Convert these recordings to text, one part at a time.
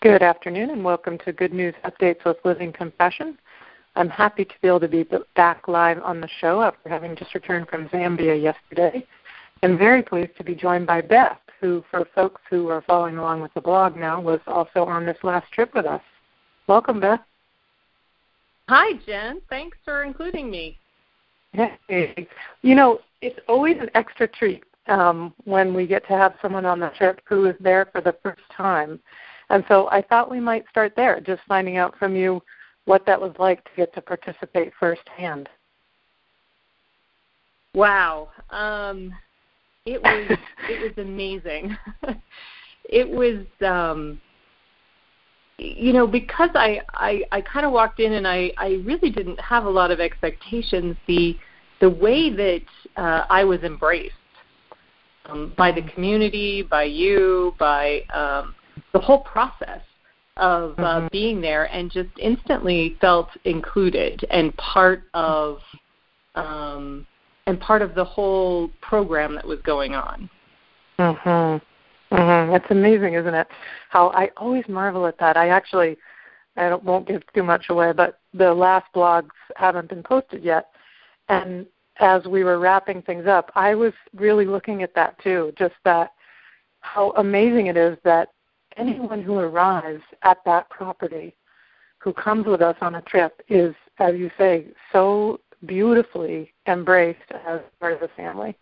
Good afternoon and welcome to Good News Updates with Living Compassion. I'm happy to be able to be back live on the show after having just returned from Zambia yesterday. I'm very pleased to be joined by Beth, who, for folks who are following along with the blog now, was also on this last trip with us. Welcome, Beth. Hi, Jen. Thanks for including me. Hey. You know, it's always an extra treat when we get to have someone on the trip who is there for the first time. And so I thought we might start there, just finding out from you what that was like to get to participate firsthand. Wow. It was amazing. It was, because I kind of walked in and I really didn't have a lot of expectations. The way that I was embraced by the community, by you, by the whole process of being there, and just instantly felt included and part of the whole program that was going on. That's amazing, isn't it? How I always marvel at that. I won't give too much away, but the last blogs haven't been posted yet. And as we were wrapping things up, I was really looking at that too, just that how amazing it is that anyone who arrives at that property, who comes with us on a trip, is, as you say, so beautifully embraced as part of the family.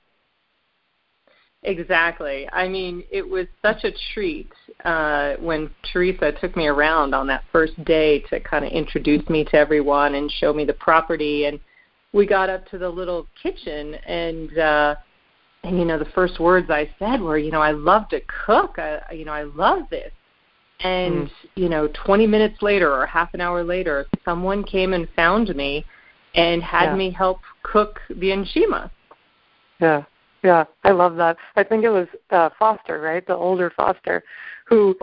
Exactly. I mean, it was such a treat when Teresa took me around on that first day to kind of introduce me to everyone and show me the property. And we got up to the little kitchen, and the first words I said were, I love to cook. I love this. And, 20 minutes later or half an hour later, someone came and found me and had me help cook the nshima. Yeah, I love that. I think it was Foster, right, the older Foster, who.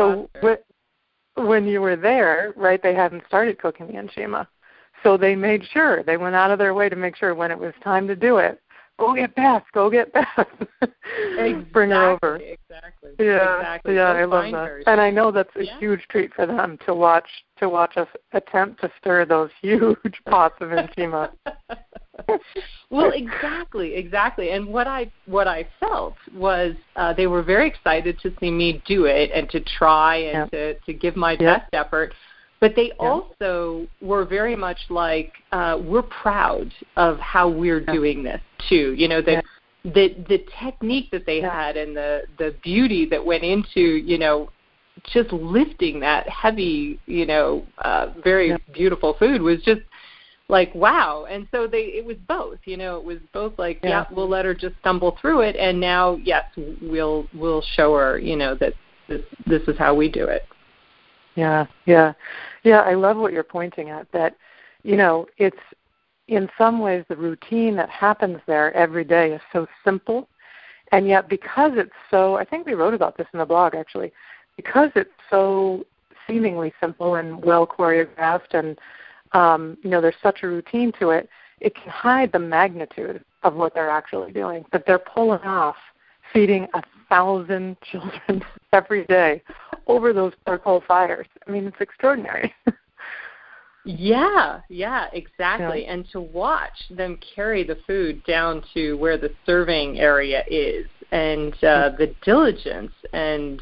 When you were there, right, they hadn't started cooking the nshima. So they made sure, they went out of their way to make sure when it was time to do it, go get Beth. Exactly, bring her over. Exactly. Yeah, I love that. Her. And I know that's a huge treat for them to watch us attempt to stir those huge pots of nshima. Well, exactly. And what I felt was they were very excited to see me do it and to try and to give my best effort. But they also were very much like, we're proud of how we're doing this too. The technique that they had and the beauty that went into, just lifting that heavy, very beautiful food was just like, wow. And so it was both, it was both like, we'll let her just stumble through it. And now, yes, we'll show her, that this is how we do it. Yeah. I love what you're pointing at, that, it's in some ways the routine that happens there every day is so simple. And yet because it's so, I think we wrote about this in the blog actually, because it's so seemingly simple and well choreographed and, there's such a routine to it, it can hide the magnitude of what they're actually doing, that they're pulling off feeding 1,000 children every day over those charcoal fires. I mean, it's extraordinary. Yeah, exactly. Yeah. And to watch them carry the food down to where the serving area is, and the diligence and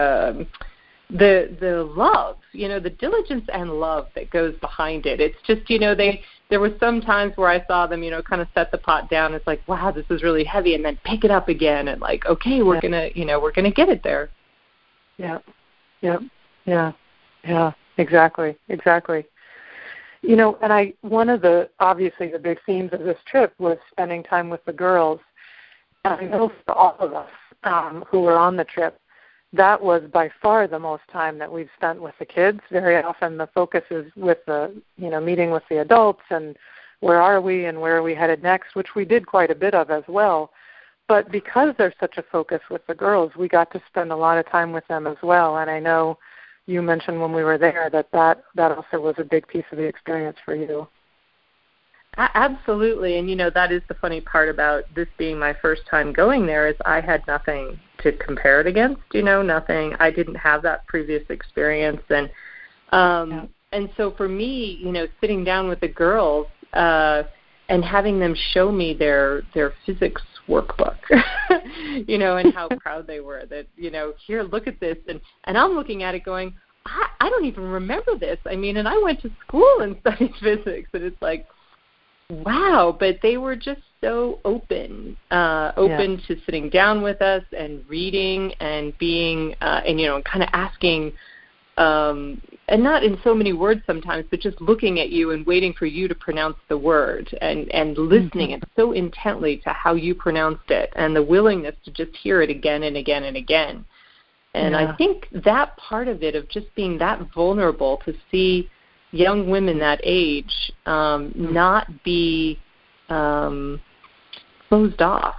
the love, the diligence and love that goes behind it. It's just, there were some times where I saw them, kind of set the pot down. It's like, wow, this is really heavy, and then pick it up again, and like, okay, we're gonna get it there. Yeah, exactly. And one of the big themes of this trip was spending time with the girls. And I know for all of us who were on the trip, that was by far the most time that we've spent with the kids. Very often the focus is with meeting with the adults and where are we and where are we headed next, which we did quite a bit of as well. But because there's such a focus with the girls, we got to spend a lot of time with them as well. And I know you mentioned when we were there that also was a big piece of the experience for you. Absolutely. And, that is the funny part about this being my first time going there, is I had nothing compare it against, nothing. I didn't have that previous experience. And so for me, sitting down with the girls and having them show me their physics workbook, and how proud they were that, here, look at this. And I'm looking at it going, I don't even remember this. And I went to school and studied physics, and it's like, wow. But they were just so open to sitting down with us and reading and being, and kind of asking, and not in so many words sometimes, but just looking at you and waiting for you to pronounce the word and listening and so intently to how you pronounced it and the willingness to just hear it again and again and again. And I think that part of it, of just being that vulnerable to see young women that age not be closed off,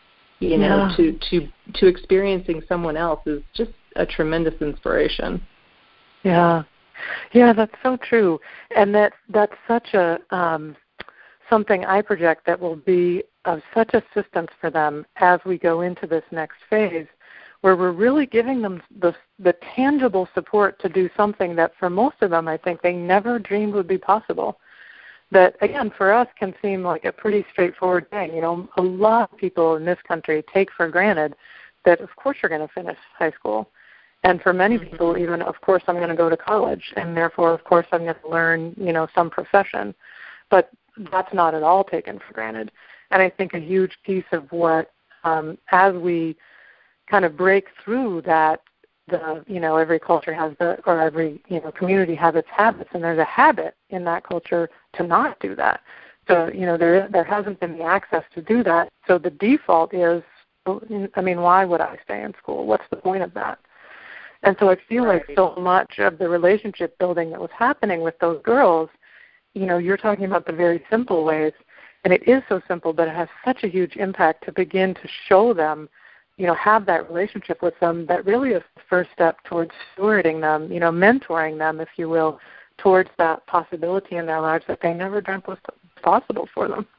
to experiencing someone else is just a tremendous inspiration. Yeah, that's so true, and that's such a something I project that will be of such assistance for them as we go into this next phase, where we're really giving them the tangible support to do something that for most of them I think they never dreamed would be possible. That, again, for us can seem like a pretty straightforward thing. A lot of people in this country take for granted that, of course, you're going to finish high school. And for many people, even, of course, I'm going to go to college, and therefore, of course, I'm going to learn, some profession. But that's not at all taken for granted. And I think a huge piece of what, as we kind of break through that, every culture has or every, community has its habits, and there's a habit in that culture to not do that. So, there hasn't been the access to do that. So the default is, why would I stay in school? What's the point of that? And so I feel like so much of the relationship building that was happening with those girls, you're talking about the very simple ways, and it is so simple, but it has such a huge impact to begin to show them, have that relationship with them that really is the first step towards stewarding them, mentoring them, if you will, towards that possibility in their lives that they never dreamt was possible for them.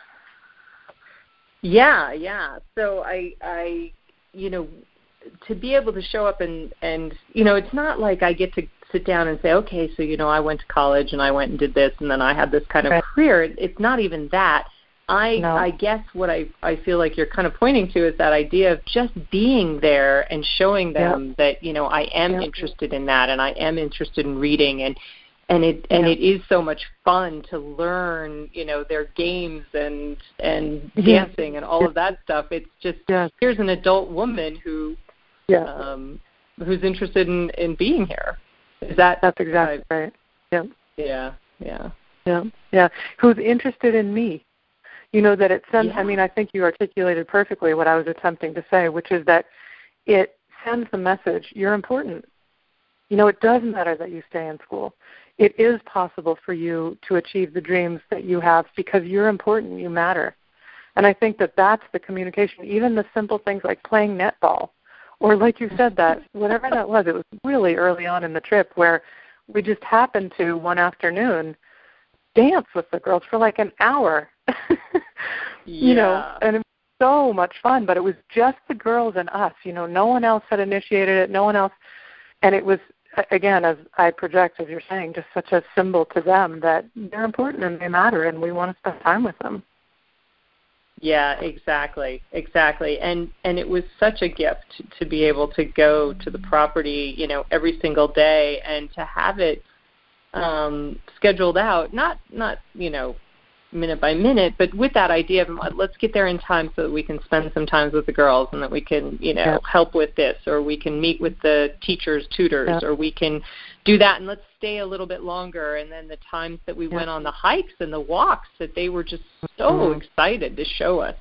Yeah. So I to be able to show up and it's not like I get to sit down and say, okay, so, I went to college and I went and did this and then I had this kind of career. It's not even that. I guess what I feel like you're kind of pointing to is that idea of just being there and showing them that, I am interested in that and I am interested in reading and it is so much fun to learn, their games and dancing and all of that stuff. It's just here's an adult woman who's interested in being here. That's exactly right. Yeah. Who's interested in me? That it sends. I think you articulated perfectly what I was attempting to say, which is that it sends the message: you're important. It doesn't matter that you stay in school. It is possible for you to achieve the dreams that you have because you're important, you matter. And I think that that's the communication, even the simple things like playing netball, or like you said, that whatever that was, it was really early on in the trip where we just happened to, one afternoon, dance with the girls for like an hour. And it was so much fun, but it was just the girls and us. No one else had initiated it, no one else. And it was, again, as I project, as you're saying, just such a symbol to them that they're important and they matter and we want to spend time with them. Yeah, exactly. And it was such a gift to be able to go to the property, every single day and to have it scheduled out, not minute by minute, but with that idea of let's get there in time so that we can spend some time with the girls and that we can, help with this, or we can meet with the teachers, tutors, or we can do that and let's stay a little bit longer. And then the times that we went on the hikes and the walks, that they were just so excited to show us,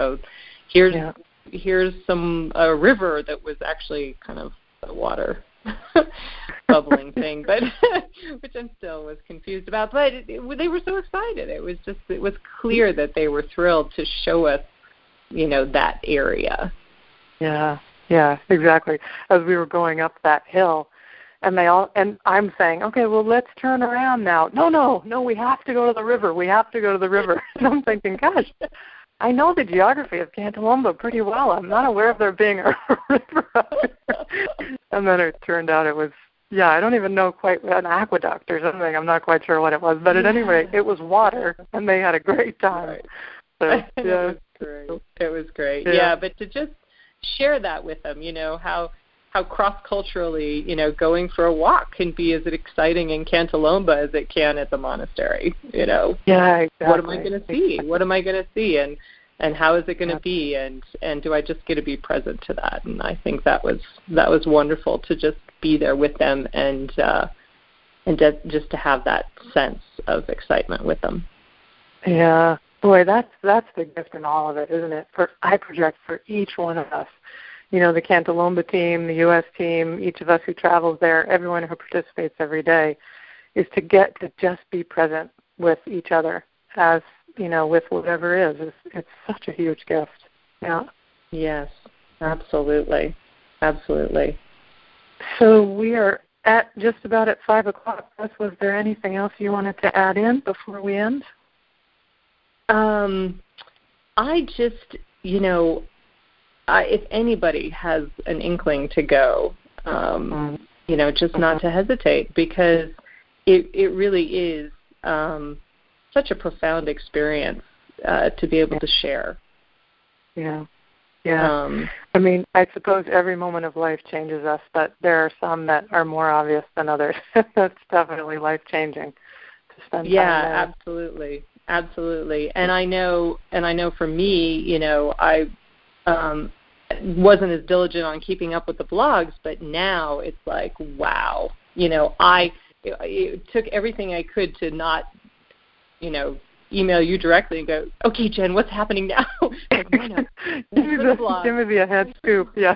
here's some river that was actually kind of the water bubbling thing, but which I still was confused about. But they were so excited. It was clear that they were thrilled to show us, that area. Yeah, exactly. As we were going up that hill, and I'm saying, okay, well, let's turn around now. No, we have to go to the river. And I'm thinking, gosh, I know the geography of Cantalomba pretty well. I'm not aware of there being a river out there. And then it turned out it was, I don't even know quite, an aqueduct or something. I'm not quite sure what it was. But at any rate, it was water, and they had a great time. Right. So, It was great. It was great. Yeah, but to just share that with them, how cross-culturally, going for a walk can be as exciting in Cantalomba as it can at the monastery, Yeah, exactly. What am I going to see? What am I going to see? And how is it going to be? And do I just get to be present to that? And I think that was wonderful to just be there with them and just to have that sense of excitement with them. Yeah. Boy, that's the gift in all of it, isn't it? I project for each one of us. The Cantalomba team, the U.S. team, each of us who travels there, everyone who participates every day, is to get to just be present with each other as, with whatever is. It's such a huge gift. Yeah. Yes, absolutely. Absolutely. So we are just about at 5 o'clock. Was there anything else you wanted to add in before we end? I just, if anybody has an inkling to go, just not to hesitate, because it really is such a profound experience to be able to share. Yeah. Yeah. I suppose every moment of life changes us, but there are some that are more obvious than others. That's definitely life-changing to spend time there. Yeah, absolutely. Absolutely. And I know for me, I wasn't as diligent on keeping up with the blogs, but now it's like, wow. It took everything I could to not, email you directly and go, okay, Jen, what's happening now? Like, no. Give me the head scoop. Yeah.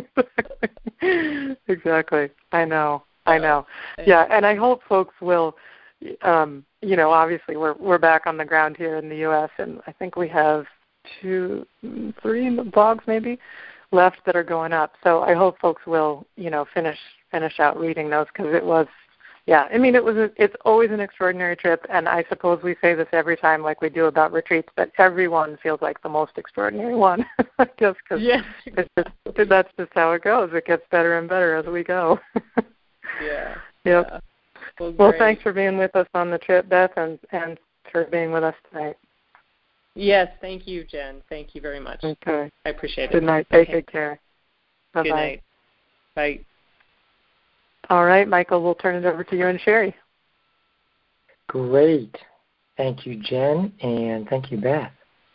Exactly. I know. Yeah, and I hope folks will, obviously we're back on the ground here in the U.S., and I think we have 2, 3 blogs maybe left that are going up. So I hope folks will, finish out reading those, because it was, it's always an extraordinary trip, and I suppose we say this every time like we do about retreats, but everyone feels like the most extraordinary one, just because that's just how it goes. It gets better and better as we go. Yeah. Yep. Yeah. Well, thanks for being with us on the trip, Beth, and for being with us tonight. Yes, thank you, Jen. Thank you very much. Okay. I appreciate it. Good night. Take good care. Bye-bye. Good night. Bye. All right, Michael, we'll turn it over to you and Sherry. Great. Thank you, Jen, and thank you, Beth.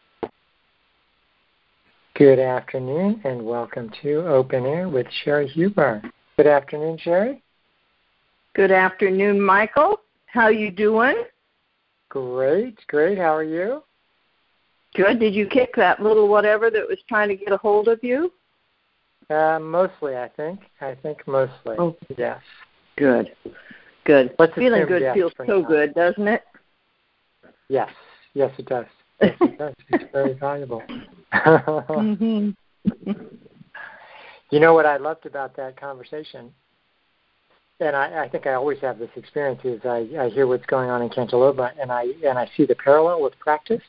Good afternoon, and welcome to Open Air with Sherry Huber. Good afternoon, Sherry. Good afternoon, Michael. How you doing? Great. How are you? Good. Did you kick that little whatever that was trying to get a hold of you? Mostly, I think. Mostly. Oh, yes. Good. Feeling good feels so good, doesn't it? Yes, it does. Yes, it does. It's very valuable. Mm-hmm. You know what I loved about that conversation, and I think I always have this experience, is I hear what's going on in Cantalomba, and I see the parallel with practice.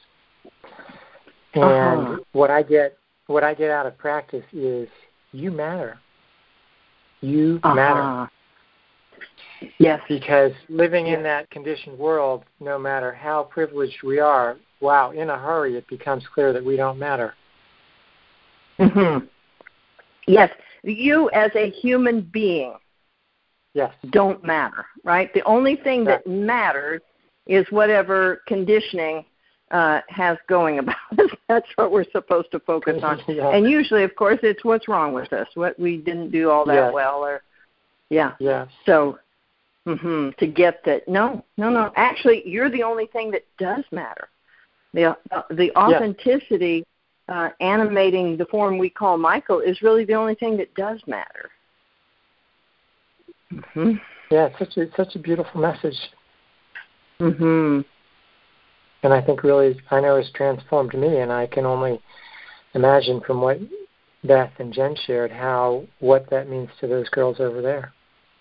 And what I get out of practice is you matter. You matter. Yes. Because living in that conditioned world, no matter how privileged we are, wow, in a hurry it becomes clear that we don't matter. Mm-hmm. Yes. You as a human being don't matter, right? The only thing that matters is whatever conditioning has going about us. That's what we're supposed to focus on. Yeah. And usually, of course, it's what's wrong with us, what we didn't do all that well. So to get that, no. Actually, you're the only thing that does matter. The authenticity animating the form we call Michael is really the only thing that does matter. Mm-hmm. Yeah, it's such a beautiful message. Mm-hmm. And I think really, I know it's transformed me, and I can only imagine from what Beth and Jen shared what that means to those girls over there.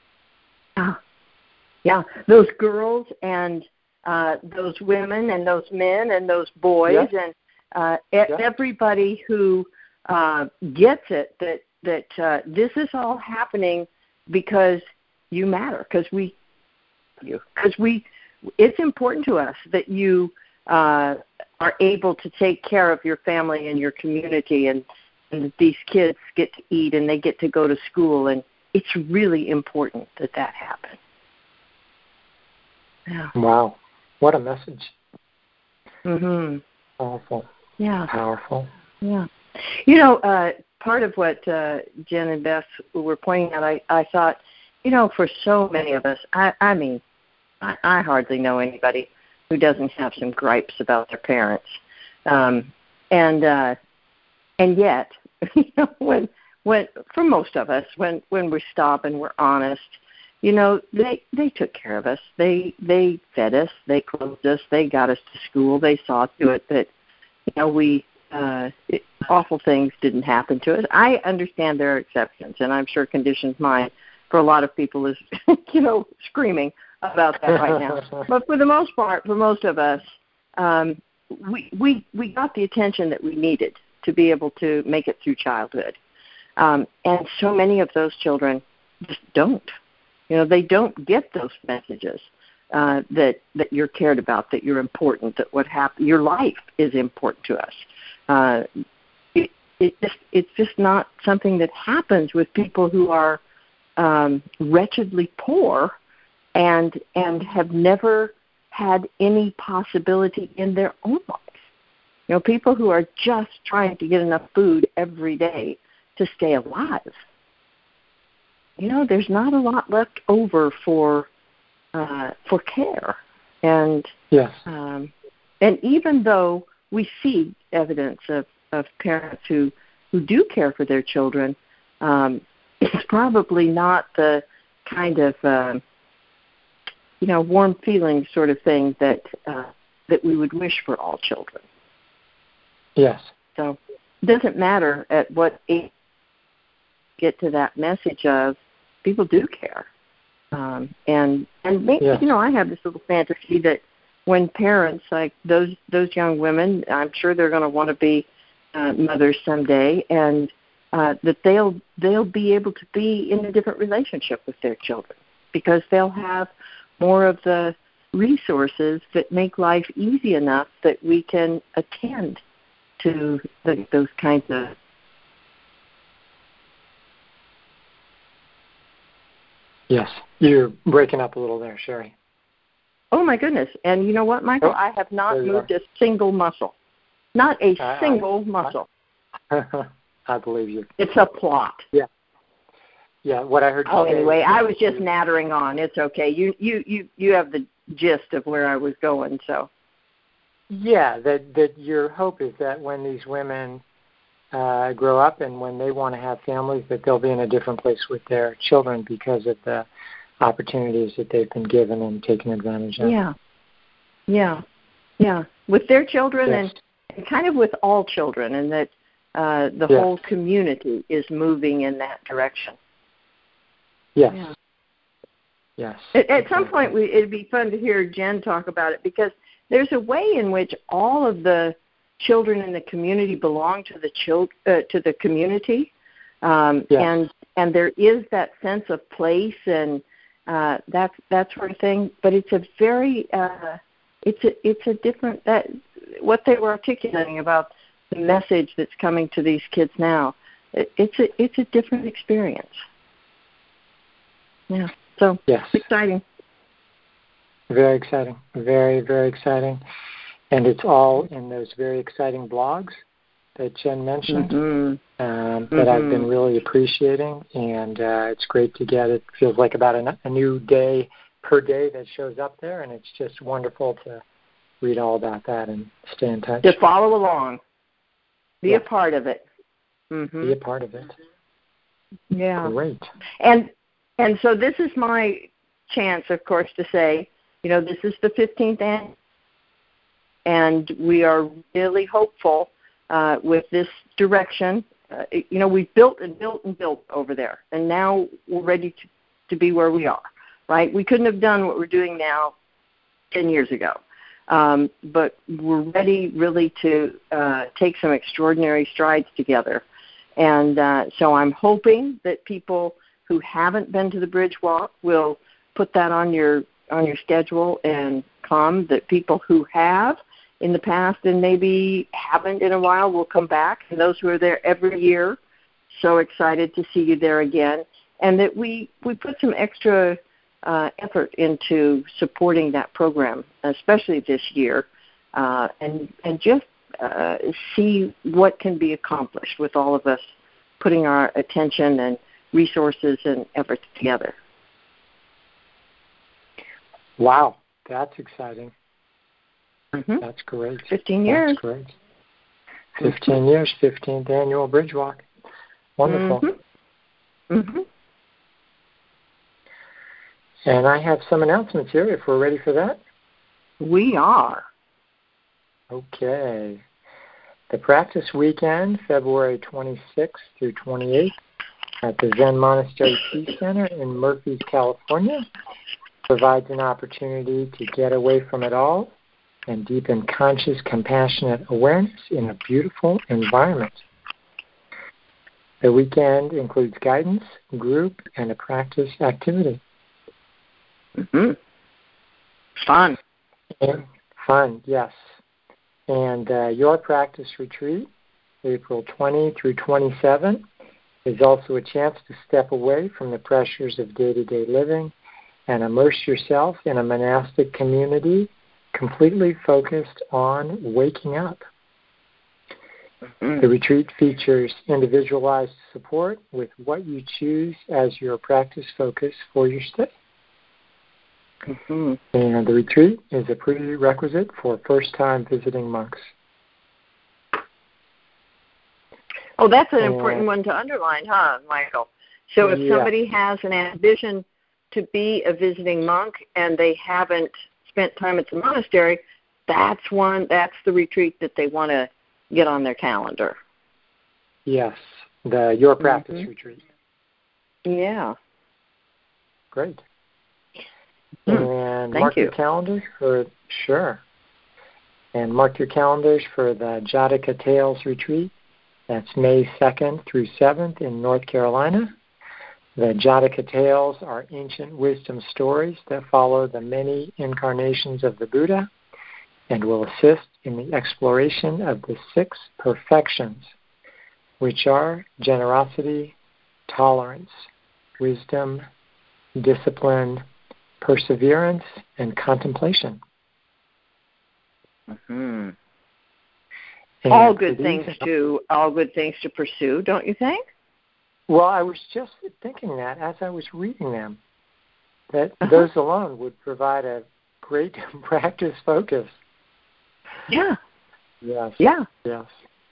Yeah, those girls and those women and those men and those boys everybody who gets it that this is all happening because you matter, because it's important to us that you are able to take care of your family and your community, and these kids get to eat and they get to go to school, and it's really important that happens. Yeah. Wow, what a message! Mhm. Powerful. Yeah. Powerful. Yeah. Part of what Jen and Beth were pointing out, I thought, for so many of us, I mean, I hardly know anybody who doesn't have some gripes about their parents, and yet, when for most of us, when we stop and we're honest, they took care of us. They fed us, they clothed us, they got us to school. They saw to it that awful things didn't happen to us. I understand there are exceptions, and I'm sure conditions mind for a lot of people is screaming about that right now. But for the most part, for most of us, we got the attention that we needed to be able to make it through childhood. And so many of those children just don't. They don't get those messages that you're cared about, that you're important, that your life is important to us. It's just not something that happens with people who are wretchedly poor and have never had any possibility in their own life. People who are just trying to get enough food every day to stay alive. There's not a lot left over for care, and yes. And even though we see evidence of parents who do care for their children, it's probably not the kind of warm feeling sort of thing that we would wish for all children. Yes. So it doesn't matter at what age you get to that message of people do care. And maybe, yes. I have this little fantasy that when parents, like those young women, I'm sure they're going to want to be mothers someday, and that they'll be able to be in a different relationship with their children because they'll have more of the resources that make life easy enough that we can attend to those kinds of. Yes, you're breaking up a little there, Sherry. Oh, my goodness. And you know what, Michael? I have not moved a single muscle. Not a single muscle. I believe you. It's a plot. Yeah. Yeah, what I heard you say. Anyway, I was just nattering on. It's okay. You have the gist of where I was going, so. Yeah, that your hope is that when these women grow up and when they want to have families, that they'll be in a different place with their children because of the opportunities that they've been given and taken advantage of. Yeah. With their children yes. and kind of with all children, and that the yes. whole community is moving in that direction. Yes. Yeah. Yes. At some point, it'd be fun to hear Jen talk about it, because there's a way in which all of the children in the community belong to the community, yes. and there is that sense of place and that sort of thing. But it's a very it's a different what they were articulating about the message that's coming to these kids now. It's a different experience. Yeah. So yes. It's exciting. Very exciting. Very, very exciting. And it's all in those very exciting blogs that Jen mentioned that I've been really appreciating. And it's great to get it. Feels like about a new day per day that shows up there. And it's just wonderful to read all about that and stay in touch. To follow along. Be a part of it. Mm-hmm. Be a part of it. Yeah. Great. And so this is my chance, of course, to say, this is the 15th annual, and we are really hopeful with this direction. We've built and built and built over there, and now we're ready to be where we are, right? We couldn't have done what we're doing now 10 years ago. but we're ready really to take some extraordinary strides together. And so I'm hoping that people who haven't been to the Bridge Walk will put that on your schedule and come, that people who have in the past and maybe haven't in a while will come back, and those who are there every year, so excited to see you there again, and that we put some extra effort into supporting that program, especially this year, and just see what can be accomplished with all of us putting our attention and resources and efforts together. Wow, that's exciting. Mm-hmm. That's great. 15 years. That's great. 15 years, 15th annual Bridge Walk. Wonderful. Mm-hmm. Mm-hmm. And I have some announcements here if we're ready for that. We are. Okay. The practice weekend, February 26th through 28th at the Zen Monastery Peace Center in Murphy, California, provides an opportunity to get away from it all and deepen conscious, compassionate awareness in a beautiful environment. The weekend includes guidance, group, and a practice activity. Mm-hmm. Fun. And fun, yes. And your practice retreat, April 20 through 27, is also a chance to step away from the pressures of day-to-day living and immerse yourself in a monastic community completely focused on waking up. Mm-hmm. The retreat features individualized support with what you choose as your practice focus for your stay. Mm-hmm. And the retreat is a prerequisite for first-time visiting monks. Oh, that's an important one to underline, huh, Michael? So if somebody has an ambition to be a visiting monk and they haven't spent time at the monastery, that's the retreat that they want to get on their calendar. Yes, the Your Practice retreat. Yeah. Great. And mark your calendars for And mark your calendars for the Jataka Tales retreat. That's May 2nd through 7th in North Carolina. The Jataka Tales are ancient wisdom stories that follow the many incarnations of the Buddha and will assist in the exploration of the 6 perfections, which are generosity, tolerance, wisdom, discipline, perseverance, and contemplation. Mm-hmm. All good things to pursue, don't you think? Well, I was just thinking that as I was reading them, that those alone would provide a great practice focus. Yeah. Yes. Yeah. Yes.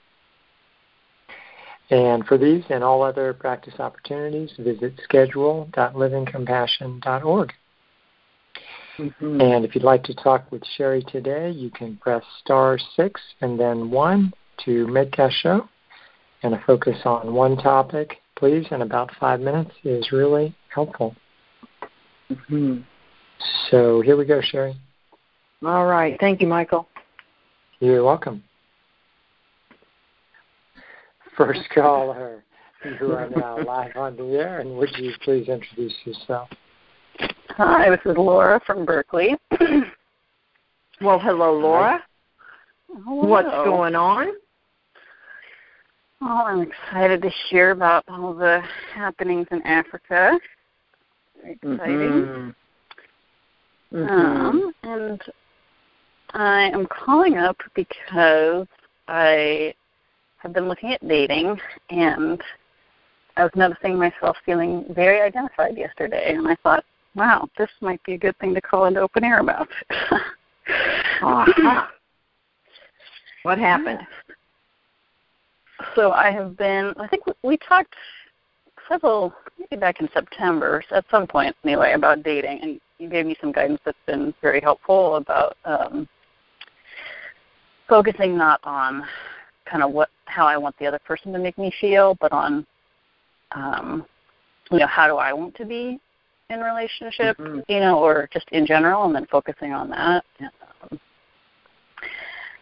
And for these and all other practice opportunities, visit schedule.livingcompassion.org. Mm-hmm. And if you'd like to talk with Sherry today, you can press *6 and then 1 to make a show. And a focus on one topic, please, in about 5 minutes is really helpful. Mm-hmm. So here we go, Sherry. All right. Thank you, Michael. You're welcome. First caller, you are now live on the air, and would you please introduce yourself? Hi, this is Laura from Berkeley. Well, hello, Laura. Hello. What's going on? Oh, I'm excited to hear about all the happenings in Africa. Very exciting. Mm-hmm. And I am calling up because I have been looking at dating, and I was noticing myself feeling very identified yesterday, and I thought, wow, this might be a good thing to call into open air about. What happened? So I think we talked maybe back in September, at some point anyway, about dating, and you gave me some guidance that's been very helpful about focusing not on kind of how I want the other person to make me feel, but on, how do I want to be in relationship, or just in general, and then focusing on that.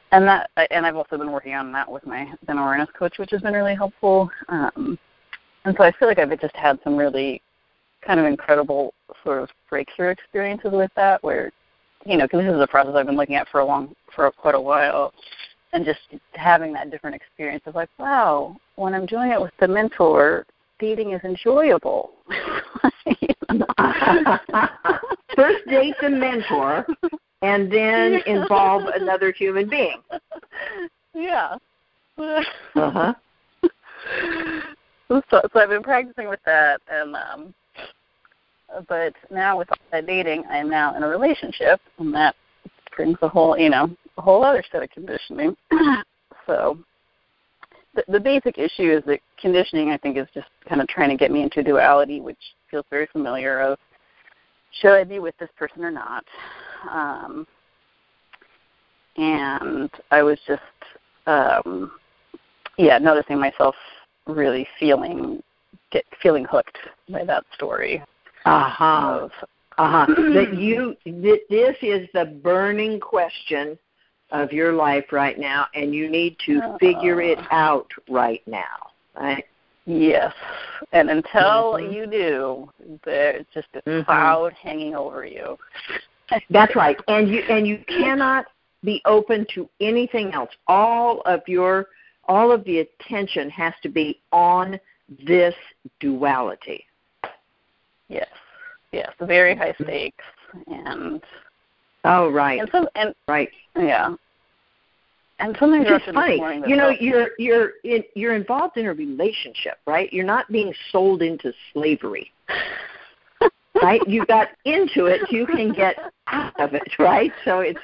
And I've also been working on that with my Zen awareness coach, which has been really helpful. And so I feel like I've just had some really kind of incredible sort of breakthrough experiences with that, where, because this is a process I've been looking at for quite a while, and just having that different experience of like, wow, when I'm doing it with the mentor, dating is enjoyable. First date the mentor, and then involve another human being. Yeah. Uh-huh. So I've been practicing with that, and but now with all that dating, I am now in a relationship, and that brings a whole other set of conditioning. So the basic issue is that conditioning, I think, is just kind of trying to get me into duality, which feels very familiar of, should I be with this person or not? And I was just, noticing myself really feeling hooked by that story. This is the burning question of your life right now, and you need to figure it out right now, right? Yes, and until you do, there's just a cloud hanging over you. That's right, and you cannot be open to anything else. All of the attention has to be on this duality. Yes, very high stakes, and right, right, yeah. And something which is funny. You're involved in a relationship, right? You're not being sold into slavery, right? You got into it, so you can get out of it, right? So it's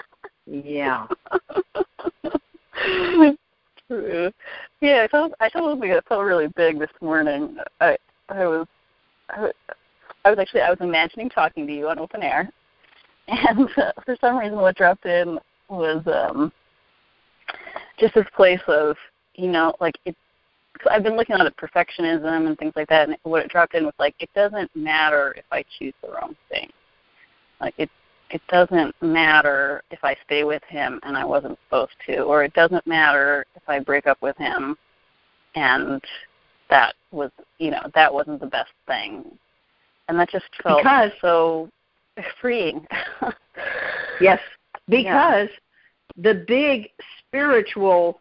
True. Yeah, I felt really big this morning. I was imagining talking to you on open air, and for some reason, what dropped in was just this place of, I've been looking at perfectionism and things like that, and what it dropped in was like, it doesn't matter if I choose the wrong thing. Like, it doesn't matter if I stay with him and I wasn't supposed to, or it doesn't matter if I break up with him and that wasn't the best thing. And that just felt so freeing. Yes, because the big spiritual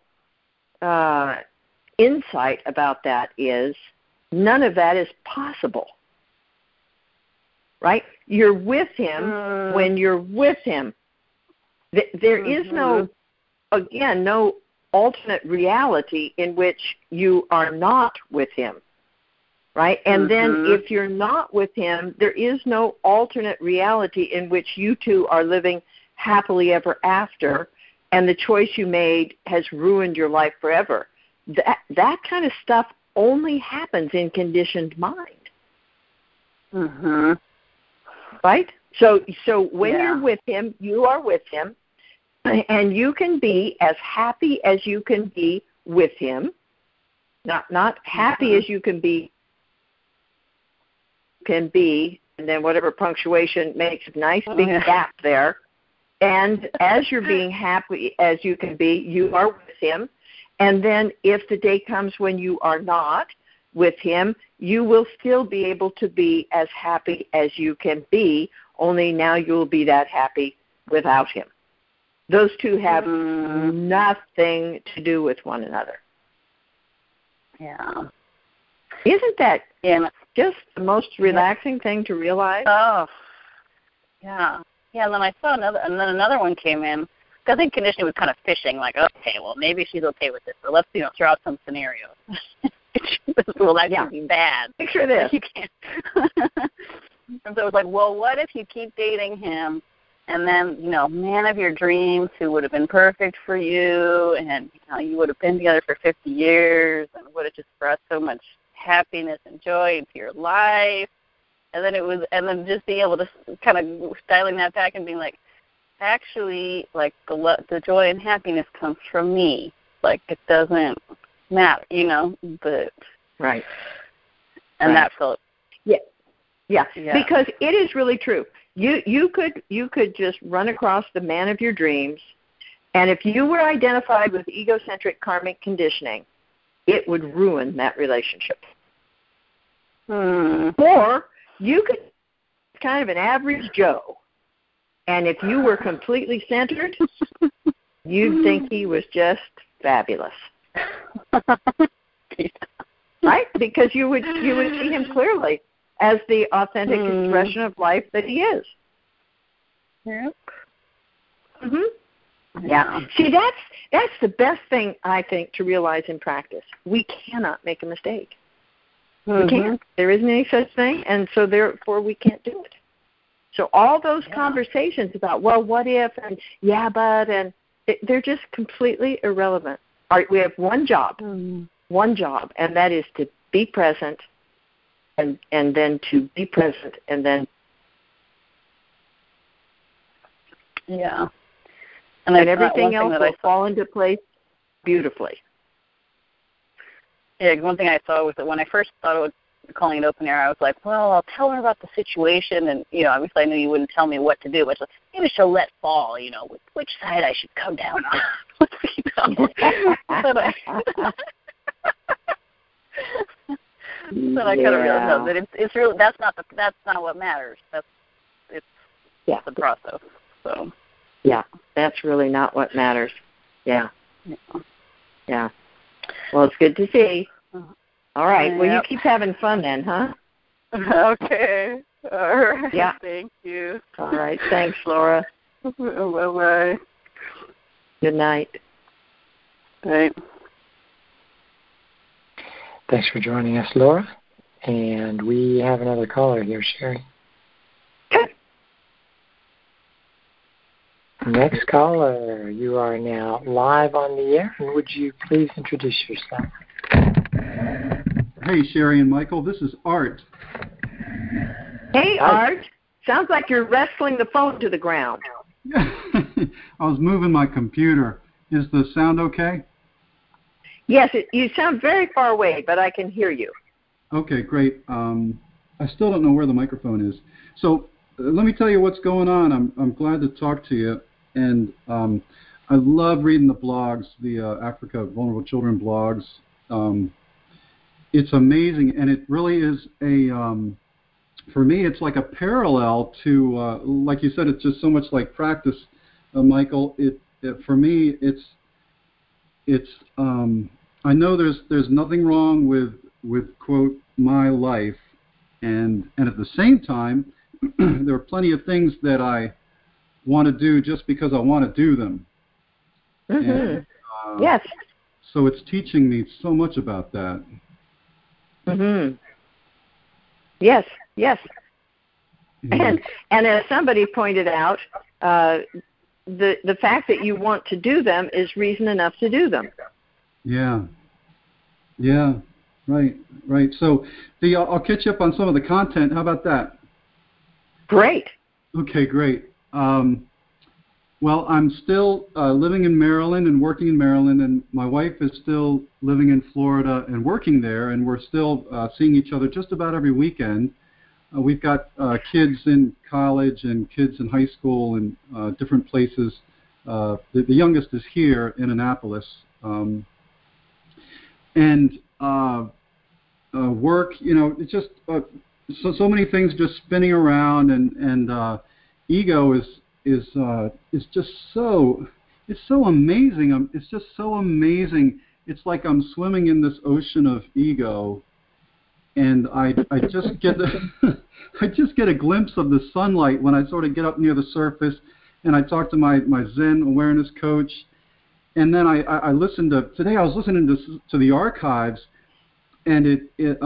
insight about that is none of that is possible, right? You're with him when you're with him. There is no alternate reality in which you are not with him, right? And then if you're not with him, there is no alternate reality in which you two are living happily ever after, and the choice you made has ruined your life forever. That kind of stuff only happens in conditioned mind. Right? So when you're with him, you are with him, and you can be as happy as you can be with him, not happy as you can be, and then whatever punctuation makes a nice big gap there. And as you're being happy as you can be, you are with him. And then if the day comes when you are not with him, you will still be able to be as happy as you can be, only now you'll be that happy without him. Those two have nothing to do with one another. Yeah. Isn't that just the most relaxing thing to realize? Oh, yeah. Yeah, and then I saw another one came in. I think conditioning was kind of fishing, like, okay, well, maybe she's okay with this, so let's, throw out some scenarios. This will actually be bad. Picture this. You can't. And so it was like, well, what if you keep dating him, and then, man of your dreams who would have been perfect for you, and you would have been together for 50 years, and would have just brought so much happiness and joy into your life. And then just being able to kind of dialing that back and being like, actually, like, the joy and happiness comes from me. Like, it doesn't matter, but right. And that felt yeah, because it is really true. You could just run across the man of your dreams, And if you were identified with egocentric karmic conditioning, it would ruin that relationship. Or you could be kind of an average Joe, and if you were completely centered, you'd think he was just fabulous. Right? Because you would see him clearly as the authentic expression of life that he is. Yep. Yeah. See, that's the best thing, I think, to realize in practice. We cannot make a mistake. We can't. There isn't any such thing, and so therefore we can't do it. So all those conversations about, well, what if, and yeah, but, and they're just completely irrelevant. All right, we have one job, and that is to be present, and then to be present, and then. Yeah. And everything else will fall into place beautifully. Yeah, one thing I saw was that when I first thought of calling it open air, I was like, well, I'll tell her about the situation, and, obviously I knew you wouldn't tell me what to do, but maybe she'll let fall, which side I should come down on. But I kind of realized that it's really that's not what matters. It's the process. So. Yeah, that's really not what matters. Yeah. Well, it's good to see. All right. Well, you keep having fun then, huh? Okay. All right. Yeah. Thank you. All right. Thanks, Laura. Bye-bye. Good night. Right. Thanks for joining us, Laura. And we have another caller here, Sherry. Next caller, you are now live on the air, and would you please introduce yourself? Hey, Sherry and Michael, this is Art. Hey, Art. Sounds like you're wrestling the phone to the ground. I was moving my computer. Is the sound okay? Yes, you sound very far away, but I can hear you. Okay, great. I still don't know where the microphone is. So let me tell you what's going on. I'm glad to talk to you. And I love reading the blogs, the Africa Vulnerable Children blogs. It's amazing, and it really is for me, it's like a parallel to, like you said, it's just so much like practice, Michael. For me, it's I know there's nothing wrong with quote my life, and at the same time, there are plenty of things that I want to do just because I want to do them. And, yes. So it's teaching me so much about that. Yes. And as somebody pointed out, the fact that you want to do them is reason enough to do them. Yeah. Right. So I'll catch you up on some of the content. How about that? Great. Okay, great. Well, I'm still living in Maryland and working in Maryland, and my wife is still living in Florida and working there, and we're still seeing each other just about every weekend. We've got kids in college and kids in high school and different places. The youngest is here in Annapolis. And work, it's just so many things just spinning around, and ego is just so amazing. It's just so amazing. It's like I'm swimming in this ocean of ego, and I just get I just get a glimpse of the sunlight when I sort of get up near the surface, and I talk to my Zen awareness coach, and then I listened to today. I was listening to the archives, and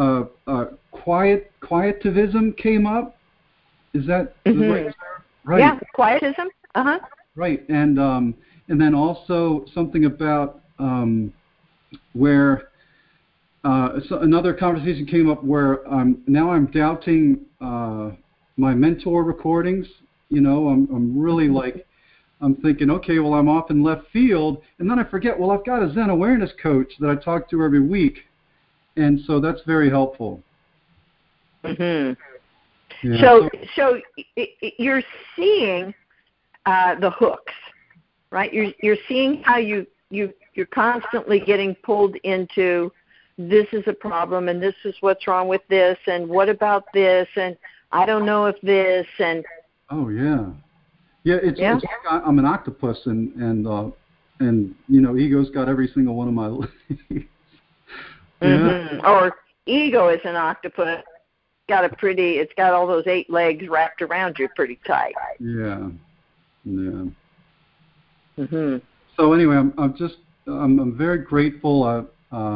quietivism came up. Is that right? Right. Yeah, quietism. Right, and then also something about where another conversation came up where now I'm doubting my mentor recordings. I'm really I'm thinking, okay, well, I'm off in left field, and then I forget, well, I've got a Zen awareness coach that I talk to every week, and so that's very helpful. Yeah, so you're seeing the hooks, right? You're seeing how you're constantly getting pulled into, this is a problem, and this is what's wrong with this, and what about this, and I don't know if this, and oh yeah, it's like I'm an octopus, and you know, ego's got every single one of my legs. Or ego is an octopus. It's got all those 8 legs wrapped around you pretty tight. Yeah. So anyway, I'm very grateful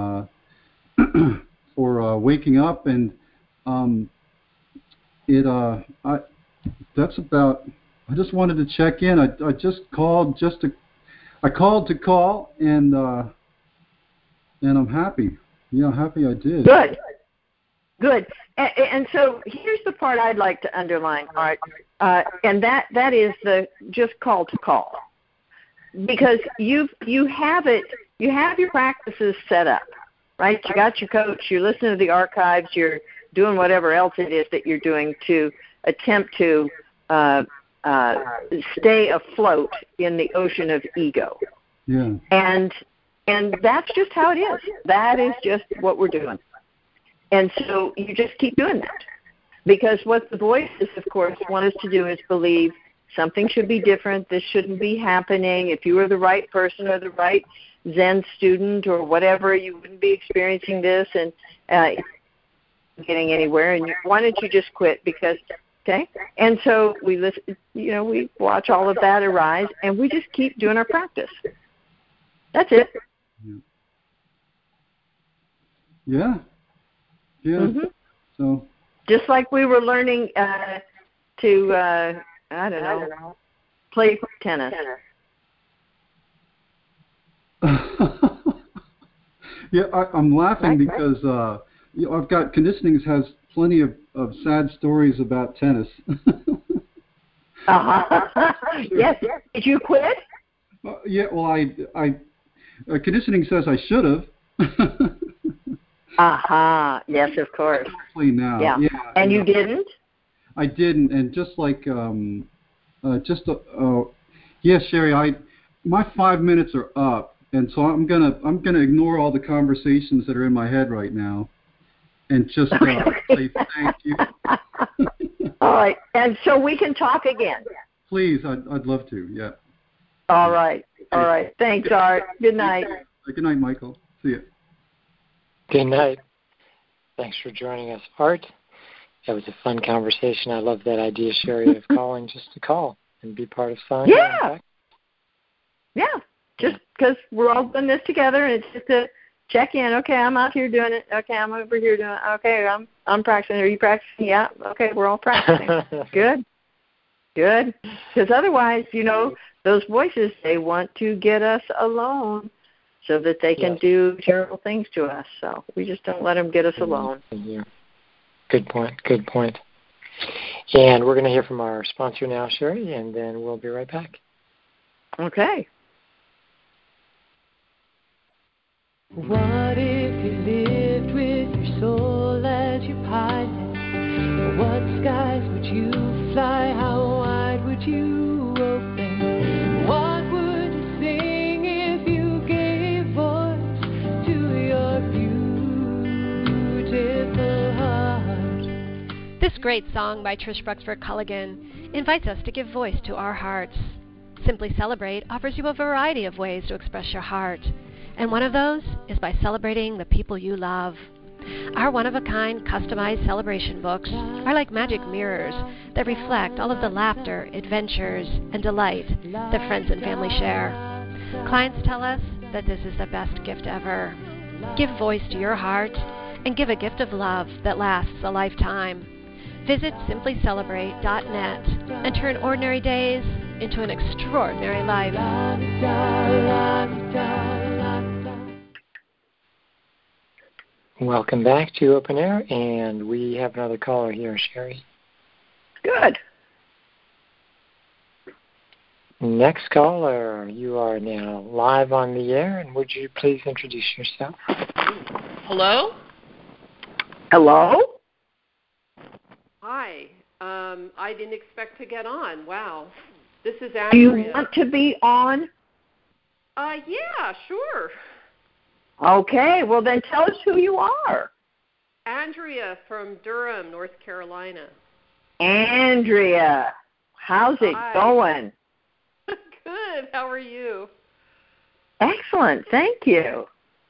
for waking up, and that's about. I just wanted to check in. I just called I called to call, and I'm happy. Yeah, happy I did. Good. And so here's the part I'd like to underline, Art, and that is the just call to call, because you have your practices set up, right? You got your coach, you're listening to the archives, you're doing whatever else it is that you're doing to attempt to stay afloat in the ocean of ego. Yeah. And that's just how it is. That is just what we're doing. And so you just keep doing that. Because what the voices, of course, want us to do is believe something should be different, this shouldn't be happening. If you were the right person or the right Zen student or whatever, you wouldn't be experiencing this and getting anywhere. And why don't you just quit? Because, okay? And so we listen, we watch all of that arise, and we just keep doing our practice. That's it. Yeah. So just like we were learning to play tennis. Yeah, I'm laughing because I've got Conditionings has plenty of sad stories about tennis. Yes. Did you quit? Yeah. Well, I Conditioning says I should have. Yes, of course. Probably now. Yeah. And you didn't? I didn't, and just like Sherry, my 5 minutes are up, and so I'm gonna ignore all the conversations that are in my head right now, and just say thank you. All right, and so we can talk again. Please, I'd love to. Yeah. All right. Thanks, Art. Good night. Good night, Michael. See you. Good night. Thanks for joining us, Art. That was a fun conversation. I love that idea, Sherry, of calling just to call and be part of Sangha. Yeah. Just because we're all doing this together, and it's just to check in. Okay, I'm out here doing it. Okay, I'm over here doing it. Okay, I'm practicing. Are you practicing? Yeah. Okay, we're all practicing. Good. Because otherwise, those voices, they want to get us alone so that they can do terrible things to us. So we just don't let them get us alone. Yeah. Good point. And we're going to hear from our sponsor now, Sherry, and then we'll be right back. Okay. What if you lived with your soul as your pilot? What skies would you fly? How wide would you open? What would you sing if you gave voice to your beautiful heart? This great song by Trish Bruxford Culligan invites us to give voice to our hearts. Simply Celebrate offers you a variety of ways to express your heart, and one of those is by celebrating the people you love. Our one-of-a-kind customized celebration books are like magic mirrors that reflect all of the laughter, adventures, and delight that friends and family share. Clients tell us that this is the best gift ever. Give voice to your heart and give a gift of love that lasts a lifetime. Visit simplycelebrate.net and turn ordinary days into an extraordinary life. Welcome back to Open Air, and we have another caller here, Sherry. Good. Next caller, you are now live on the air, and would you please introduce yourself? Hello? Hello? Hi. I didn't expect to get on. Wow. This is Andrea. Do you want to be on? Yeah, sure. Okay, well then tell us who you are. Andrea from Durham, North Carolina. Andrea, how's it going? Good. How are you? Excellent. Thank you.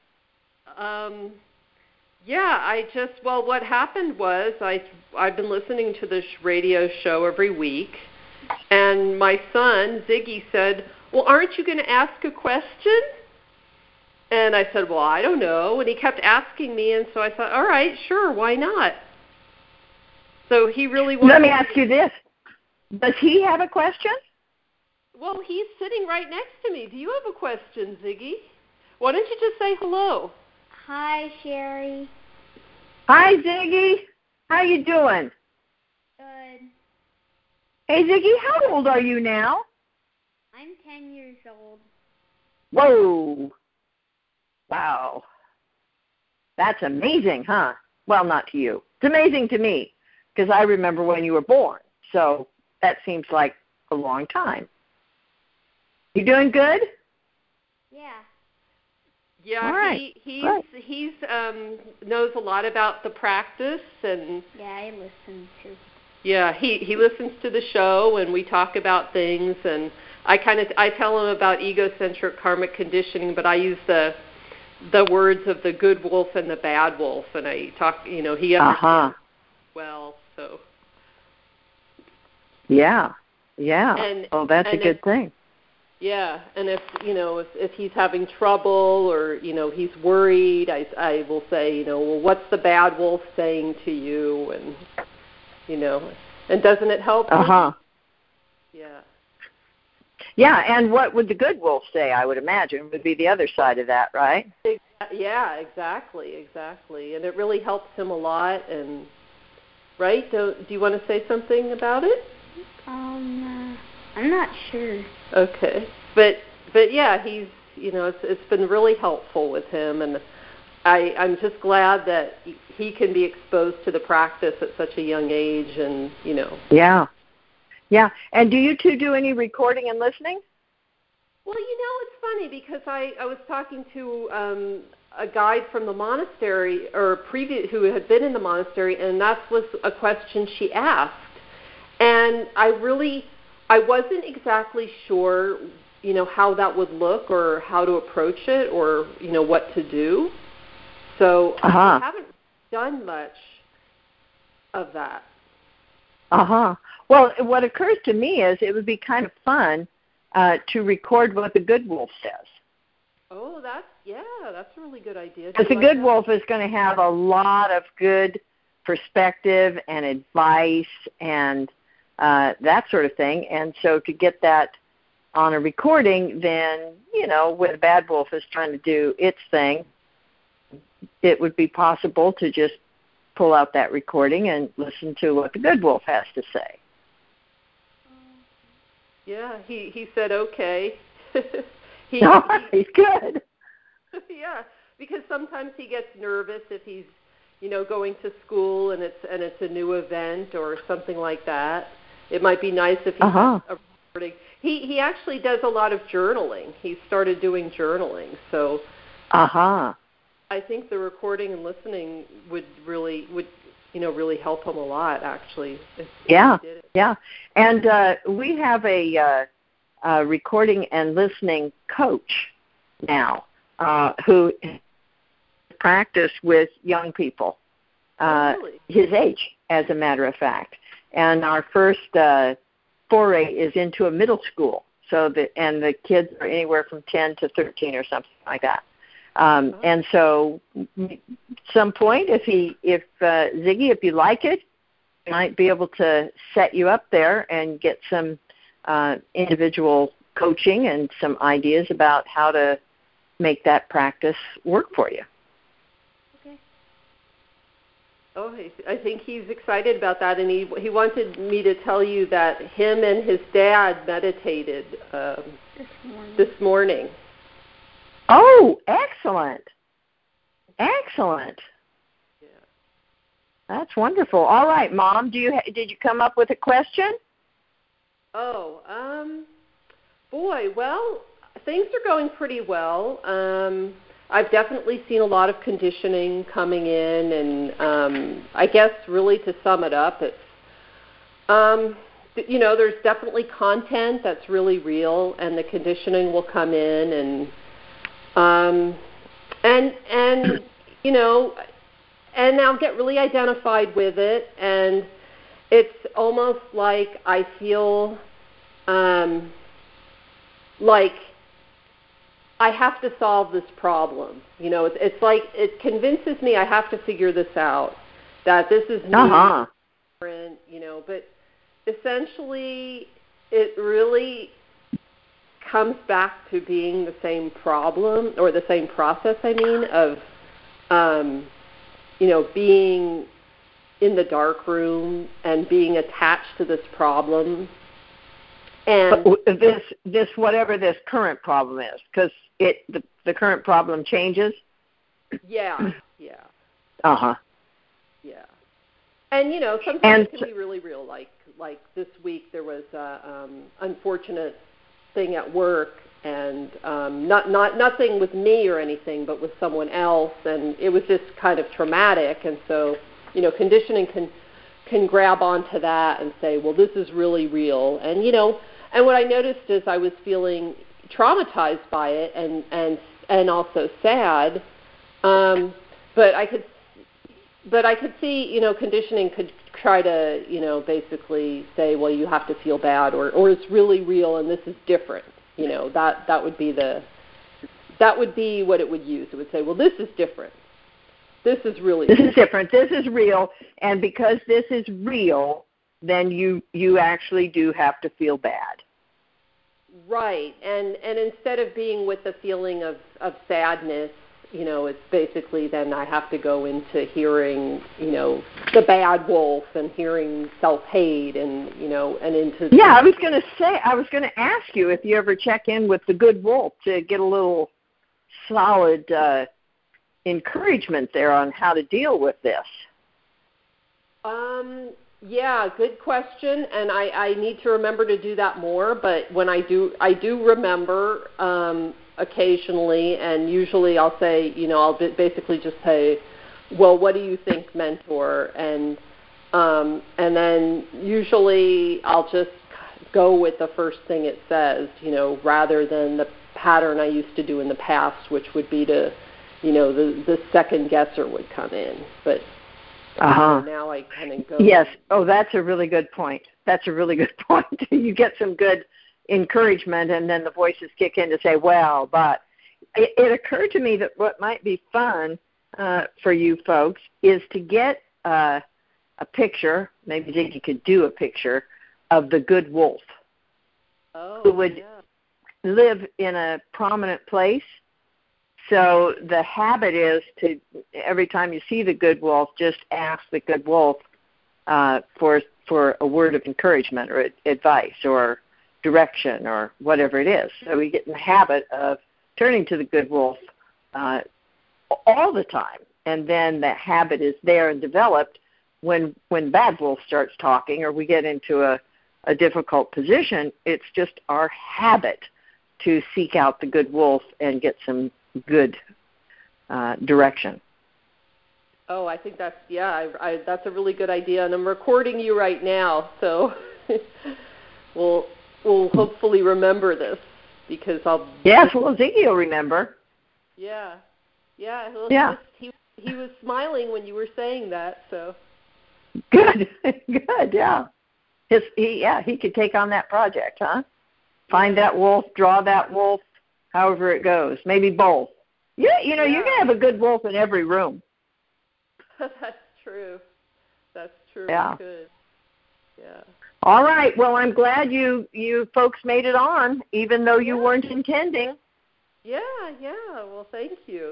What happened was I've been listening to this radio show every week, and my son, Ziggy, said, well, aren't you going to ask a question? And I said, well, I don't know. And he kept asking me, and so I thought, all right, sure, why not? So he really wanted. Let me ask you this. Does he have a question? Well, he's sitting right next to me. Do you have a question, Ziggy? Why don't you just say hello? Hi, Sherry. Hi, Ziggy. How you doing? Good. Hey, Ziggy, how old are you now? I'm 10 years old. Whoa. Wow. That's amazing, huh? Well, not to you. It's amazing to me because I remember when you were born. So that seems like a long time. You doing good? Yeah. Yeah, all right. He's knows a lot about the practice, and yeah, I listen to. Yeah, he listens to the show, and we talk about things, and I tell him about egocentric karmic conditioning, but I use the words of the good wolf and the bad wolf, and I talk, he understands well, so. Yeah. That's a good thing. Yeah, and if he's having trouble or he's worried, I will say, well, what's the bad wolf saying to you, and and doesn't it help? Yeah. Yeah, and what would the good wolf say? I would imagine would be the other side of that, right? Yeah, exactly, and it really helps him a lot. And right? Do you want to say something about it? I'm not sure. Okay, but yeah, he's it's been really helpful with him, and I'm just glad that he can be exposed to the practice at such a young age, and Yeah. And do you two do any recording and listening? Well, it's funny because I was talking to a guide from the monastery who had been in the monastery, and that was a question she asked, and I wasn't exactly sure, how that would look or how to approach it or, what to do. So I haven't done much of that. Well, what occurs to me is it would be kind of fun to record what the good wolf says. Oh, that's a really good idea. Because the good wolf is going to have a lot of good perspective and advice and that sort of thing. And so to get that on a recording, then, when the bad wolf is trying to do its thing, it would be possible to just pull out that recording and listen to what the good wolf has to say. Yeah, he said okay. He's good. Yeah, because sometimes he gets nervous if he's, going to school and it's a new event or something like that. It might be nice if he has a recording. He actually does a lot of journaling. He started doing journaling, so. I think the recording and listening would really help him a lot, actually. Yeah. And we have a recording and listening coach now who practice with young people, his age, as a matter of fact. And our first foray is into a middle school, and the kids are anywhere from 10 to 13 or something like that. And so, some point, if Ziggy, if you like it, I might be able to set you up there and get some individual coaching and some ideas about how to make that practice work for you. Okay. Oh, I think he's excited about that, and he wanted me to tell you that him and his dad meditated this morning. Oh, excellent. Yeah. That's wonderful. All right, Mom, did you come up with a question? Oh, boy, well, things are going pretty well. I've definitely seen a lot of conditioning coming in, and I guess really to sum it up, it's there's definitely content that's really real, and the conditioning will come in, and I'll get really identified with it, and it's almost like I feel like I have to solve this problem. It's like it convinces me I have to figure this out, that this is new, different, but essentially it really comes back to being the same problem, or the same process, of being in the dark room and being attached to this problem. And this whatever this current problem is, because the current problem changes. Yeah. Uh-huh. Yeah. And sometimes it can be really real. Like this week, there was a unfortunate thing at work, and nothing with me or anything, but with someone else, and it was just kind of traumatic. And so, conditioning can grab onto that and say, well, this is really real. And and what I noticed is I was feeling traumatized by it, and also sad. But I could see, conditioning could try to, basically say, well, you have to feel bad, or it's really real and this is different. That would be what it would use. It would say, well, this is different. This is really this is different. This is real, and because this is real, then you actually do have to feel bad. Right, and instead of being with the feeling of sadness, it's basically then I have to go into hearing, the bad wolf, and hearing self-hate, and and into. Yeah, I was going to ask you if you ever check in with the good wolf to get a little solid encouragement there on how to deal with this. Yeah, good question, and I need to remember to do that more. But when I do remember occasionally, and usually I'll say, I'll basically just say, well, what do you think, mentor? And then usually I'll just go with the first thing it says, rather than the pattern I used to do in the past, which would be to, the second guesser would come in, but. Now I kind of go. Yes. Oh, that's a really good point. You get some good encouragement, and then the voices kick in to say, well, but it occurred to me that what might be fun for you folks is to get a picture, maybe Ziggy could do a picture, of the good wolf who would live in a prominent place. So the habit is to, every time you see the good wolf, just ask the good wolf for a word of encouragement or advice or direction or whatever it is. So we get in the habit of turning to the good wolf all the time, and then that habit is there and developed. When bad wolf starts talking or we get into a difficult position, it's just our habit to seek out the good wolf and get some good direction. Oh, I think that's that's a really good idea, and I'm recording you right now, so we'll hopefully remember this, because I'll. Yes, well, Ziggy will remember. Yeah. Well, yeah. He was smiling when you were saying that, so. Good. Yeah. He could take on that project, huh? Find that wolf, draw that wolf. However it goes, maybe both. Yeah, you're going to have a good wolf in every room. That's true. Yeah. Good. Yeah. All right. Well, I'm glad you folks made it on, even though you weren't intending. Yeah. Well, thank you.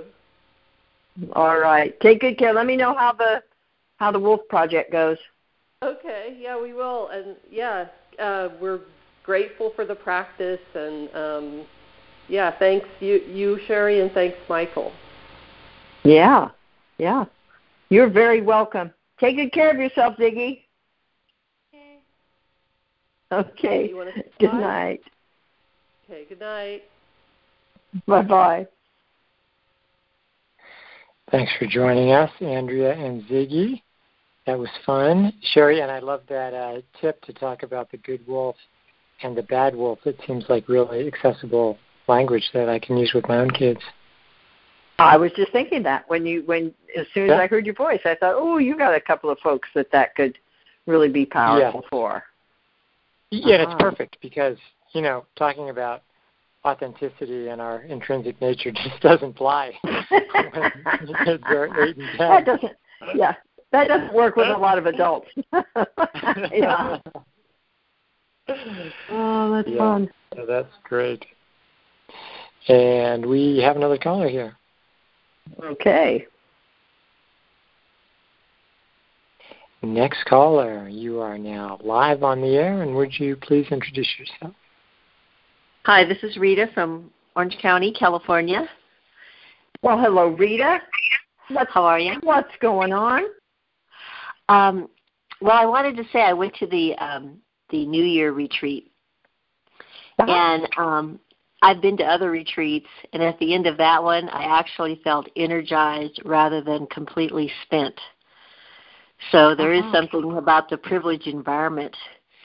All right. Take good care. Let me know how the wolf project goes. Okay. Yeah, we will. And we're grateful for the practice, and thanks you, Sherry, and thanks, Michael. Yeah. You're very welcome. Take good care of yourself, Ziggy. Okay. You want to say good night. Okay, good night. Bye-bye. Thanks for joining us, Andrea and Ziggy. That was fun. Sherry, and I love that tip to talk about the good wolf and the bad wolf. It seems like really accessible language that I can use with my own kids. I was just thinking that as soon as I heard your voice, I thought, oh, you got a couple of folks that could really be powerful for. Yeah, it's perfect because, talking about authenticity and our intrinsic nature just doesn't fly when kids are 8 and 10. That doesn't work with a lot of adults. Yeah. Oh, that's fun. Yeah, that's great. And we have another caller here. Okay. Next caller, you are now live on the air, and would you please introduce yourself? Hi, this is Rita from Orange County, California. Well, hello, Rita. How are you? What's going on? Well, I wanted to say I went to the New Year retreat, and I've been to other retreats, and at the end of that one, I actually felt energized rather than completely spent. So there is something about the privileged environment.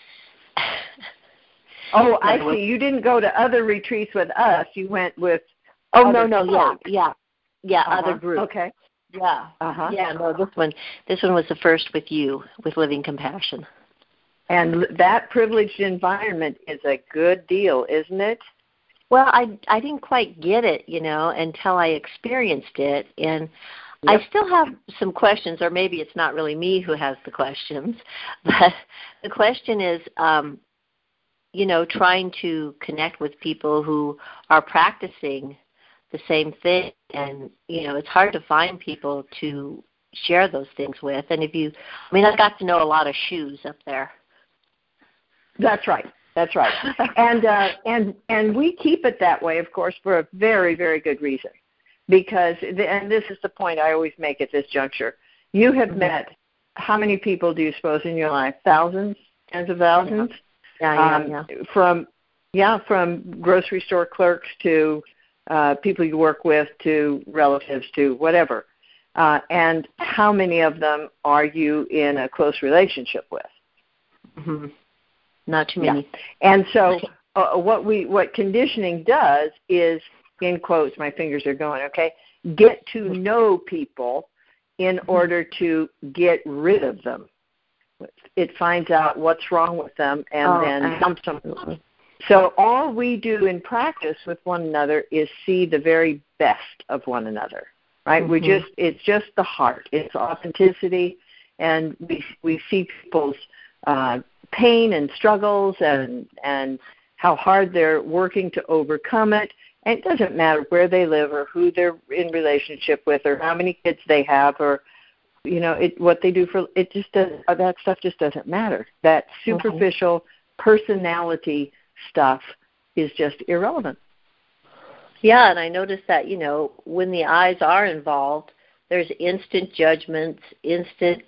Oh, I see. You didn't go to other retreats with us. You went with other groups. Okay. Yeah. Yeah, no, this one was the first with you, with Living Compassion. And that privileged environment is a good deal, isn't it? Well, I didn't quite get it, until I experienced it, and I still have some questions, or maybe it's not really me who has the questions, but the question is, trying to connect with people who are practicing the same thing, and, it's hard to find people to share those things with, and I got to know a lot of shoes up there. That's right. And we keep it that way, of course, for a very, very good reason. Because, and this is the point I always make at this juncture, you have met, how many people do you suppose in your life? Thousands? Tens of thousands? Yeah. From grocery store clerks to people you work with to relatives to whatever. And how many of them are you in a close relationship with? Mm-hmm. Not too many. Yeah. And so what conditioning does is, in quotes, my fingers are going, okay, get to know people in order to get rid of them. It finds out what's wrong with them and then dumps them. So all we do in practice with one another is see the very best of one another, right? Mm-hmm. It's just the heart. It's authenticity, and we see people's pain and struggles and how hard they're working to overcome it. And it doesn't matter where they live or who they're in relationship with or how many kids they have or, what they do for it. Just does that stuff just doesn't matter. That superficial personality stuff is just irrelevant. Yeah, and I noticed that, when the eyes are involved, there's instant judgments, instant,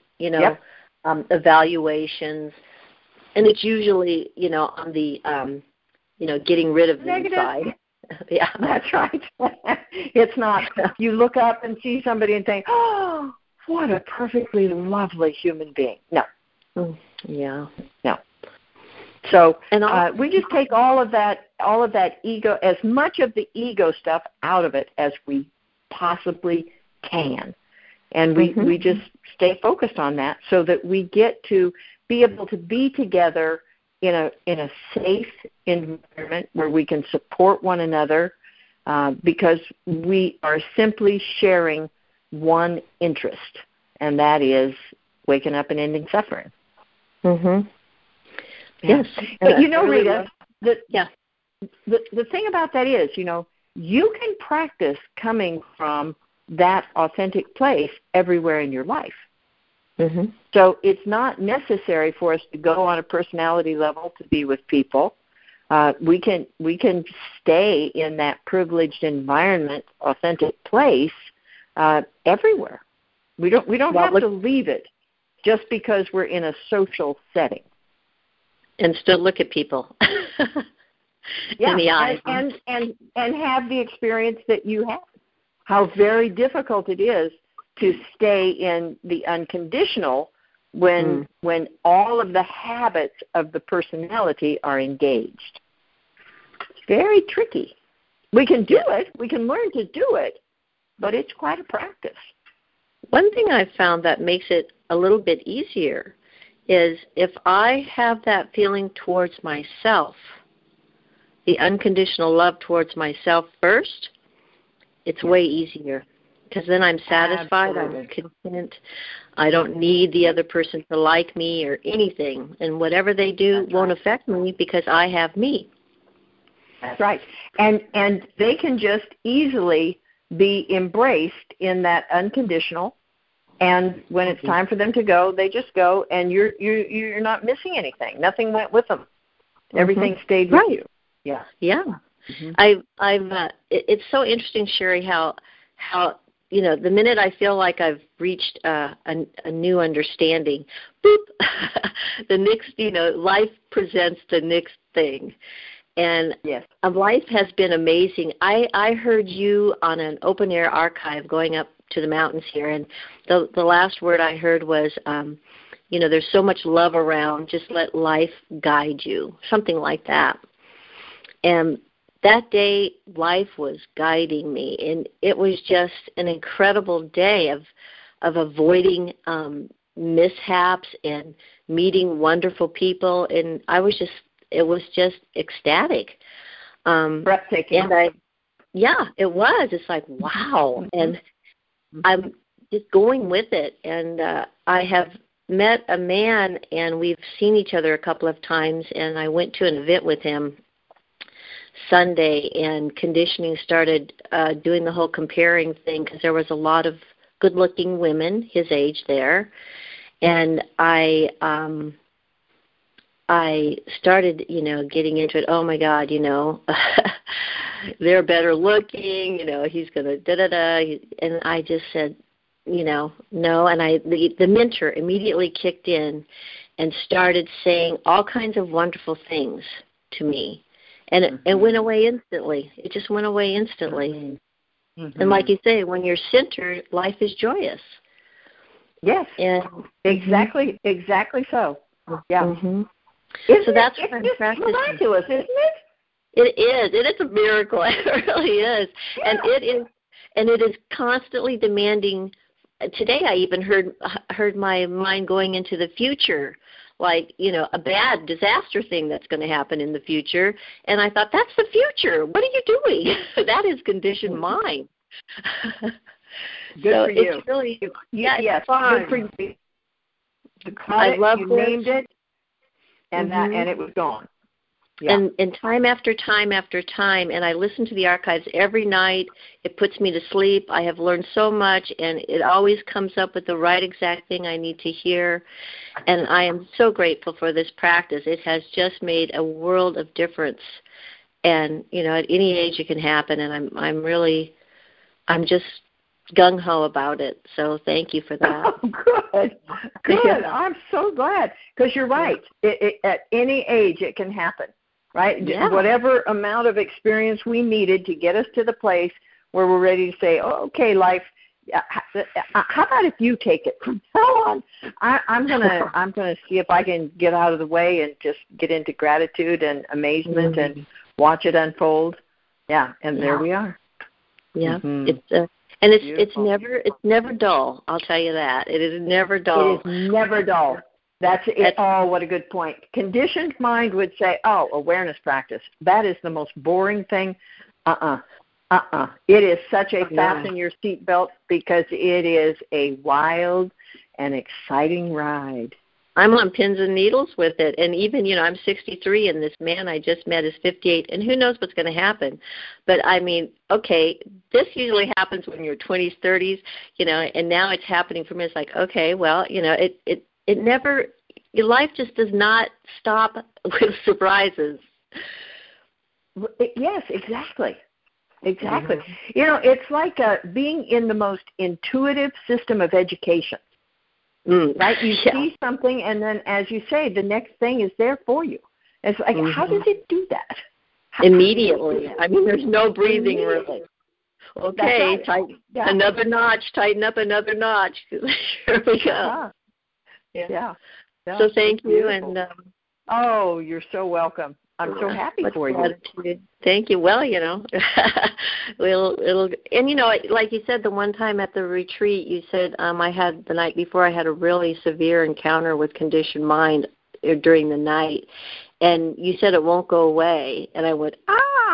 evaluations. And it's usually, on the, getting rid of the side. Yeah, that's right. It's not, you look up and see somebody and think, oh, what a perfectly lovely human being. No. Yeah. No. So we just take all of that ego, as much of the ego stuff out of it as we possibly can. And we just stay focused on that so that we get to be able to be together in a safe environment where we can support one another because we are simply sharing one interest, and that is waking up and ending suffering. Mm-hmm. Yes. But Rita, the thing about that is, you can practice coming from that authentic place everywhere in your life. Mm-hmm. So it's not necessary for us to go on a personality level to be with people. We can stay in that privileged environment, authentic place, everywhere. We don't have to leave it just because we're in a social setting. And still look at people. in the eyes. And have the experience that you have. How very difficult it is to stay in the unconditional when all of the habits of the personality are engaged. It's very tricky. We can do it. We can learn to do it, but it's quite a practice. One thing I've found that makes it a little bit easier is if I have that feeling towards myself, the unconditional love towards myself first, it's way easier because then I'm satisfied, I'm content. I don't need the other person to like me or anything, and whatever they do won't affect me because I have me. That's right. And they can just easily be embraced in that unconditional, and when it's time for them to go, they just go, and you're not missing anything. Nothing went with them. Everything stayed with you. Yeah. Yeah. It's so interesting, Sherry, how the minute I feel like I've reached a new understanding, boop, the next, life presents the next thing. And life has been amazing. I heard you on an open air archive going up to the mountains here, and the last word I heard was, there's so much love around, just let life guide you, something like that. And that day, life was guiding me, and it was just an incredible day of avoiding mishaps and meeting wonderful people, and it was just ecstatic. Breathtaking. And it was. It's like, wow. And I'm just going with it. And I have met a man, and we've seen each other a couple of times, and I went to an event with him Sunday, and conditioning started doing the whole comparing thing because there was a lot of good-looking women his age there. And I started, getting into it. Oh my God, they're better looking. He's gonna da-da-da. And I just said, no. And the mentor immediately kicked in and started saying all kinds of wonderful things to me, and it went away instantly. It just went away instantly. Mm-hmm. And like you say, when you're centered, life is joyous. Yes. And exactly so. Yeah. Mm-hmm. So that's what I'm practicing. It's miraculous, isn't it? It is. It is a miracle. It really is. Yeah. And it is constantly demanding. Today I even heard my mind going into the future, like, a bad disaster thing that's going to happen in the future. And I thought, that's the future. What are you doing? That is conditioned mind. Good for you. It's really, yes, fun. Good for you. I love you named it. And and it was gone. Yeah. And time after time after time, and I listen to the archives every night. It puts me to sleep. I have learned so much, and it always comes up with the right exact thing I need to hear. And I am so grateful for this practice. It has just made a world of difference. And at any age it can happen. And I'm just gung-ho about it. So thank you for that. Oh, good. I'm so glad, because you're right. At any age it can happen, right? Yeah. Whatever amount of experience we needed to get us to the place where we're ready to say, oh, okay, life, how about if you take it from now on? I'm gonna see if I can get out of the way and just get into gratitude and amazement and watch it unfold. Yeah, and there we are. Yeah, and it's never dull. I'll tell you that. It is never dull. It is never dull. That's it. Oh, what a good point. Conditioned mind would say, oh, awareness practice. That is the most boring thing. It is such a fasten your seatbelt, because it is a wild and exciting ride. I'm on pins and needles with it. And even, I'm 63, and this man I just met is 58, and who knows what's going to happen. But, okay, this usually happens when you're 20s, 30s, and now it's happening for me. It's like, okay, well, it never, your life just does not stop with surprises. Yes, exactly. Exactly. It's like being in the most intuitive system of education. Right? You see something, and then, as you say, the next thing is there for you. It's like, how does it do that? Immediately. I mean, there's no breathing really. Okay, right. Another notch. Tighten up another notch. Here we go. Uh-huh. Yeah. So thank you, beautiful. and oh, you're so welcome. I'm so happy for you. Thank you. Well, it'll and like you said, the one time at the retreat, you said I had the night before I had a really severe encounter with conditioned mind during the night, and you said it won't go away, and I went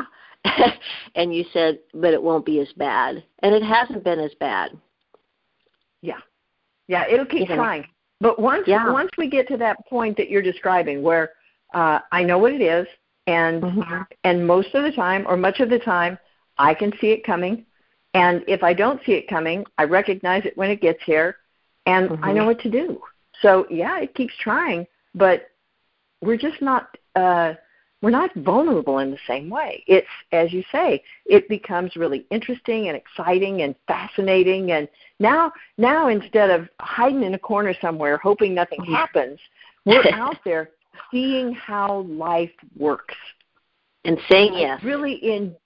and you said, but it won't be as bad, and it hasn't been as bad. Yeah, it'll keep trying. But once we get to that point that you're describing, where I know what it is, and most of the time, or much of the time, I can see it coming. And if I don't see it coming, I recognize it when it gets here, and I know what to do. So it keeps trying, but we're just not we're not vulnerable in the same way. It's, as you say, it becomes really interesting and exciting and fascinating. And now instead of hiding in a corner somewhere hoping nothing happens, we're out there seeing how life works. And saying yes. Really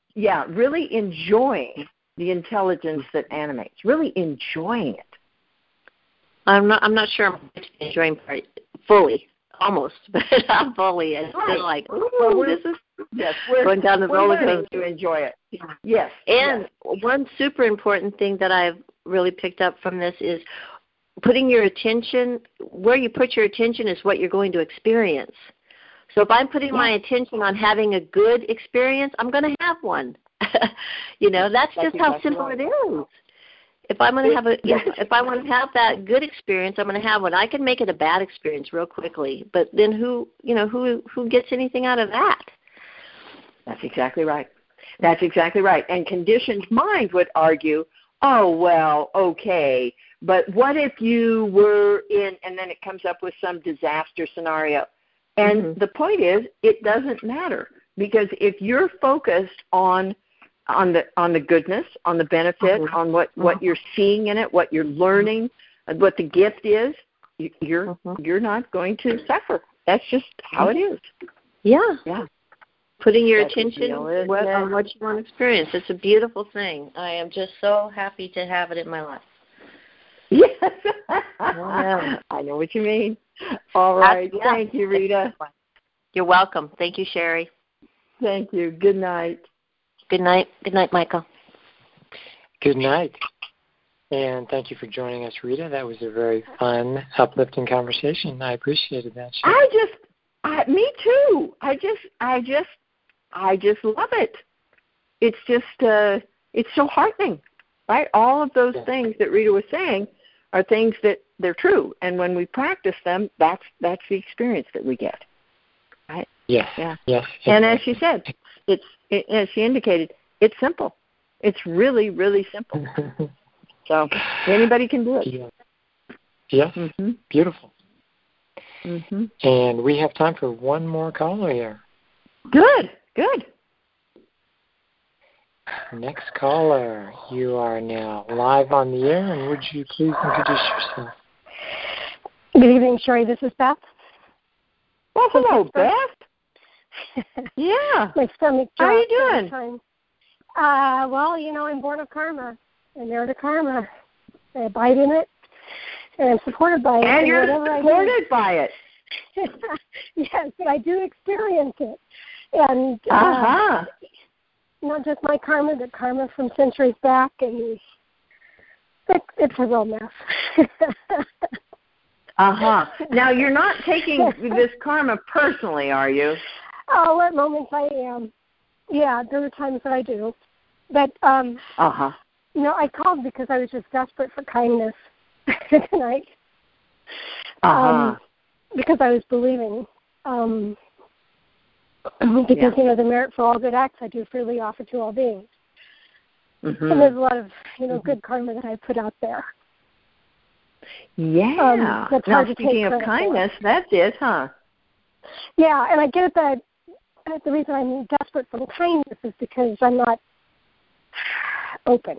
enjoying the intelligence that animates, really enjoying it. I'm not sure I'm enjoying part fully. Almost, but not fully. It's still like, this is going down the roller coaster. To enjoy it. Yes. And one super important thing that I've really picked up from this is putting your attention, where you put your attention is what you're going to experience. So if I'm putting my attention on having a good experience, I'm going to have one. That's just how simple it is. If I'm going to have if I want to have that good experience, I'm going to have one. I can make it a bad experience real quickly, but then who gets anything out of that? That's exactly right. And conditioned mind would argue, oh, well, okay, but what if you were in, and then it comes up with some disaster scenario. And the point is, it doesn't matter, because if you're focused on the goodness, on the benefit, on what you're seeing in it, what you're learning, what the gift is, you're not going to suffer. That's just how it is. Yeah. Putting your attention on what you want to experience. It's a beautiful thing. I am just so happy to have it in my life. Yes. I know what you mean. All right. Thank you, Rita. You're welcome. Thank you, Sherry. Thank you. Good night. Good night. Good night, Michael. Good night. And thank you for joining us, Rita. That was a very fun, uplifting conversation. I appreciated that. Me too. I just love it. It's just, it's so heartening, right? All of those things that Rita was saying are things that they're true. And when we practice them, that's the experience that we get, right? Yes. Yeah. Yes. And as she said, as she indicated, it's simple. It's really, really simple. So anybody can do it. Yes. Beautiful. And we have time for one more caller here. Good. Next caller, you are now live on the air, and would you please introduce yourself? Good evening, Sherry. This is Beth. Well, hello, Beth. Yeah. My stomach dropped. How are you doing? I'm born of karma. I'm married to karma. I abide in it, and I'm supported by it. And you're supported by it. Yes, but I do experience it. And not just my karma, but karma from centuries back, and it's a real mess. Now, you're not taking this karma personally, are you? Oh, at moments I am. Yeah, there are times that I do. But, I called because I was just desperate for kindness tonight. Because I was believing. Because, the merit for all good acts I do freely offer to all beings. And there's a lot of, good karma that I put out there. Yeah. That's now, hard to speaking of kindness, that's it, huh? Yeah, and I get that the reason I'm desperate for kindness is because I'm not open.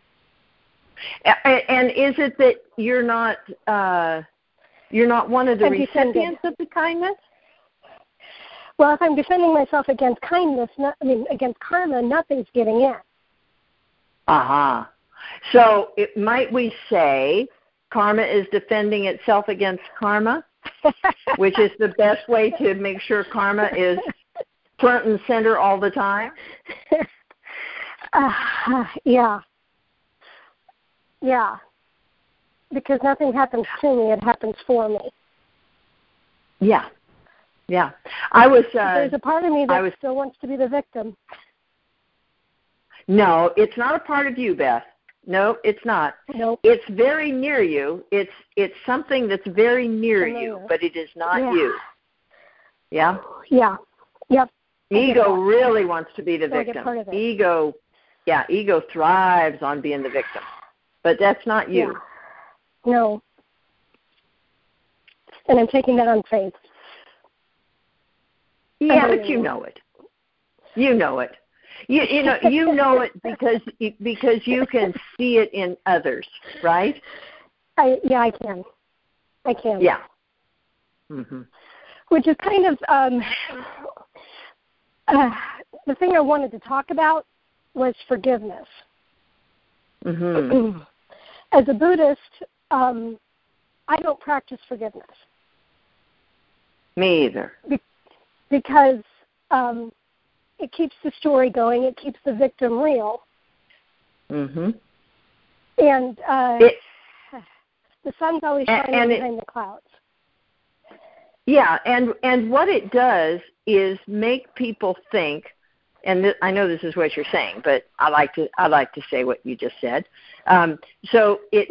And is it that you're not one of the recipients of the kindness? Well, if I'm defending myself against kindness, against karma, nothing's getting in. Uh-huh. So might we say karma is defending itself against karma, which is the best way to make sure karma is front and center all the time? Yeah. Yeah. Because nothing happens to me, it happens for me. Yeah. Yeah. There's a part of me that still wants to be the victim. No, it's not a part of you, Beth. No, it's not. Nope. It's very near you. It's something that's very near you, but it is not you. Yeah? Yeah. Yep. Ego really wants to be the victim. I get part of it. Ego thrives on being the victim. But that's not you. Yeah. No. And I'm taking that on faith. Yeah, but you know it. You know it. You know it because you can see it in others, right? I can. Yeah. Mm-hmm. Which is kind of the thing I wanted to talk about was forgiveness. Mm-hmm. As a Buddhist, I don't practice forgiveness. Me either. Because it keeps the story going. It keeps the victim real. Mm-hmm. And the sun's always shining behind the clouds. Yeah, and what it does is make people think, and I know this is what you're saying, but I like to say what you just said. So it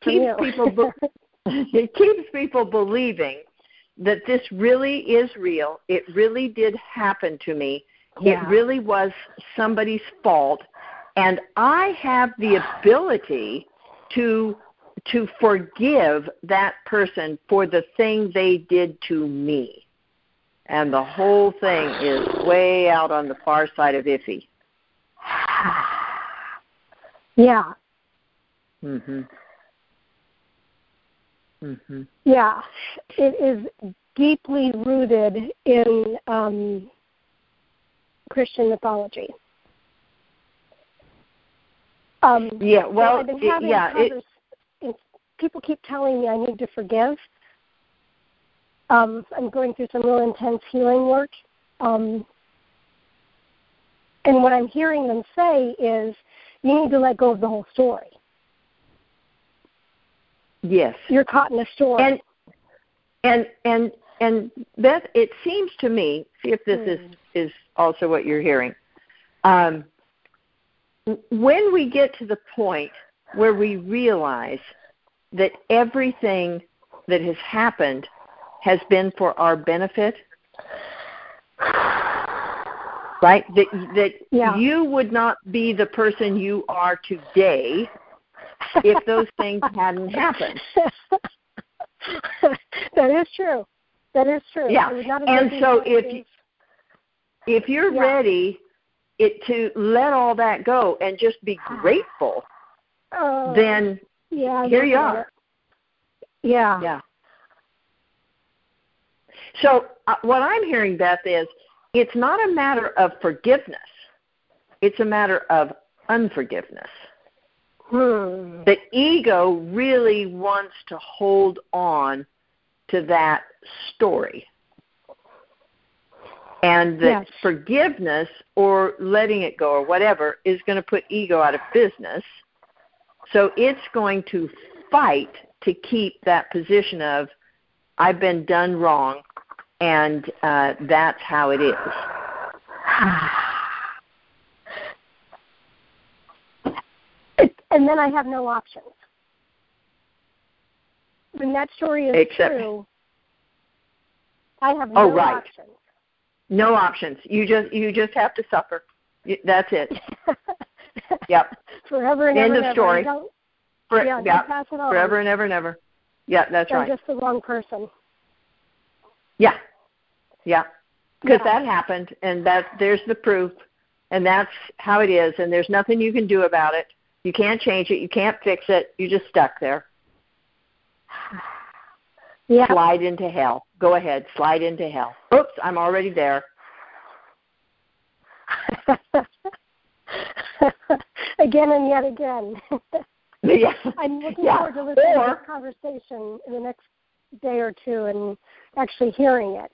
keeps people believing that this really is real. It really did happen to me. Yeah. It really was somebody's fault, and I have the ability to forgive that person for the thing they did to me. And the whole thing is way out on the far side of iffy. Yeah. Mhm. Mhm. Yeah, it is deeply rooted in Christian mythology. Yeah, well, I've been having people keep telling me I need to forgive. I'm going through some real intense healing work. And what I'm hearing them say is, you need to let go of the whole story. Yes. You're caught in a story. And Beth, it seems to me, see if this is also what you're hearing. When we get to the point where we realize that everything that has happened has been for our benefit, right? That you would not be the person you are today if those things hadn't happened. That is true. Yeah. And so if you're ready to let all that go and just be grateful, then here you are. Yeah. Yeah. So what I'm hearing, Beth, is it's not a matter of forgiveness. It's a matter of unforgiveness. The ego really wants to hold on to that story. And that forgiveness or letting it go or whatever is going to put ego out of business. So it's going to fight to keep that position of, I've been done wrong, and that's how it is. And then I have no options. When that story is true, I have no options. No options. You just have to suffer. That's it. Yep. Forever and End ever. of story. Don't pass it on. Forever and ever and ever. Yeah, that's right. I'm just the wrong person. Yeah. Yeah. Because that happened, and there's the proof, and that's how it is, and there's nothing you can do about it. You can't change it. You can't fix it. You're just stuck there. Yeah. Slide into hell. Go ahead. Slide into hell. Oops, I'm already there. Again and yet again. Yeah. I'm looking forward to listening to this conversation in the next day or two and actually hearing it.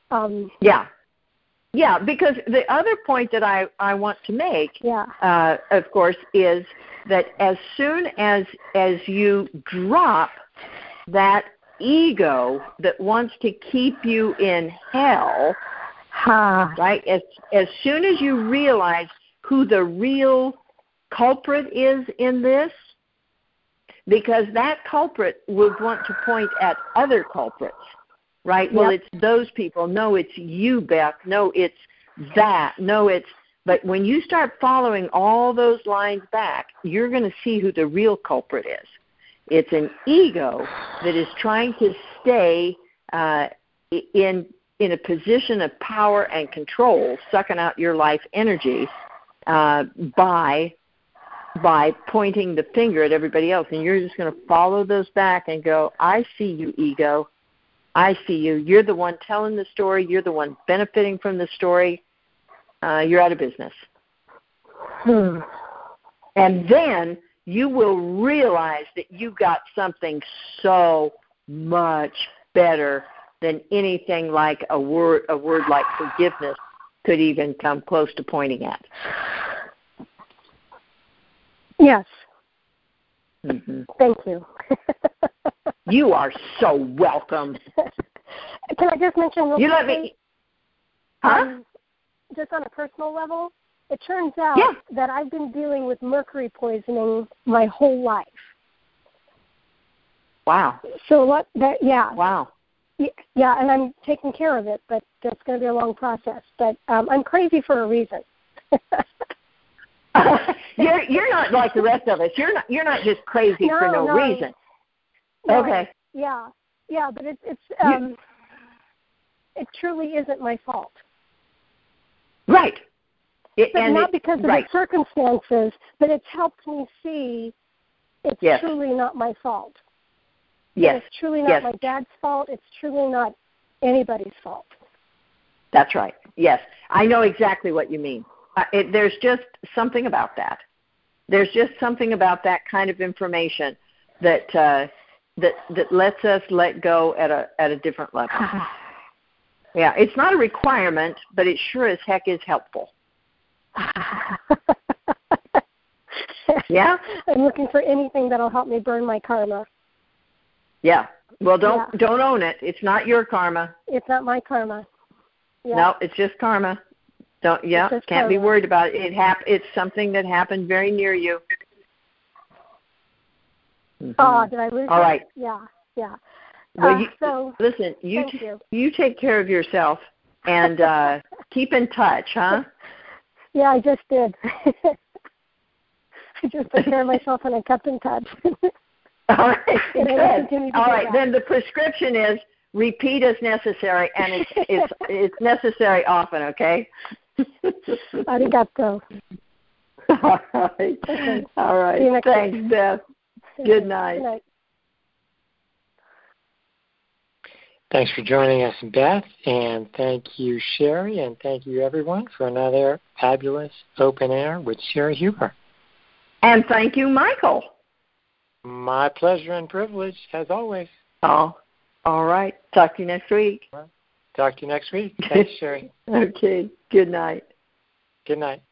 Yeah, because the other point that I want to make, of course, is that as soon as you drop that ego that wants to keep you in hell, right, as soon as you realize who the real culprit is in this, because that culprit would want to point at other culprits, right? Well, it's those people. No, it's you, Beth. No, it's that. No, it's... But when you start following all those lines back, you're going to see who the real culprit is. It's an ego that is trying to stay in a position of power and control, sucking out your life energy by pointing the finger at everybody else. And you're just going to follow those back and go, I see you, ego. I see you. You're the one telling the story. You're the one benefiting from the story. You're out of business. And then you will realize that you got something so much better than anything like a word like forgiveness could even come close to pointing at. Yes. Mm-hmm. Thank you. You are so welcome. Can I just mention real quickly? You let me... Huh? Just on a personal level, it turns out that I've been dealing with mercury poisoning my whole life. Wow. So Wow. Yeah, and I'm taking care of it, but that's going to be a long process. But I'm crazy for a reason. You're not like the rest of us. You're not just crazy for no reason. No, okay. Yeah, but it truly isn't my fault. Right. Not because of the circumstances, but it's helped me see it's truly not my fault. Yes. And it's truly not my dad's fault. It's truly not anybody's fault. That's right. Yes. I know exactly what you mean. There's just something about that. There's just something about that kind of information that lets us let go at a different level. Yeah, it's not a requirement, but it sure as heck is helpful. Yeah? I'm looking for anything that'll help me burn my karma. Yeah. Well, don't own it. It's not your karma. It's not my karma. Yeah. No, it's just karma. Can't be worried about it. It's something that happened very near you. Mm-hmm. Oh, did I lose All right. Yeah. Well, listen, you take care of yourself and keep in touch, huh? Yeah, I just did. I just took care of myself and I kept in touch. All right, good. All right, then the prescription is repeat as necessary, and it's necessary often, okay? Arigato. All right. Okay. All right. Thanks, Beth. Good night. Good night. Thanks for joining us, Beth, and thank you, Sherry, and thank you, everyone, for another fabulous open air with Sherry Huber. And thank you, Michael. My pleasure and privilege, as always. Oh, all right. Talk to you next week. Talk to you next week. Thanks, Sherry. Okay. Good night. Good night.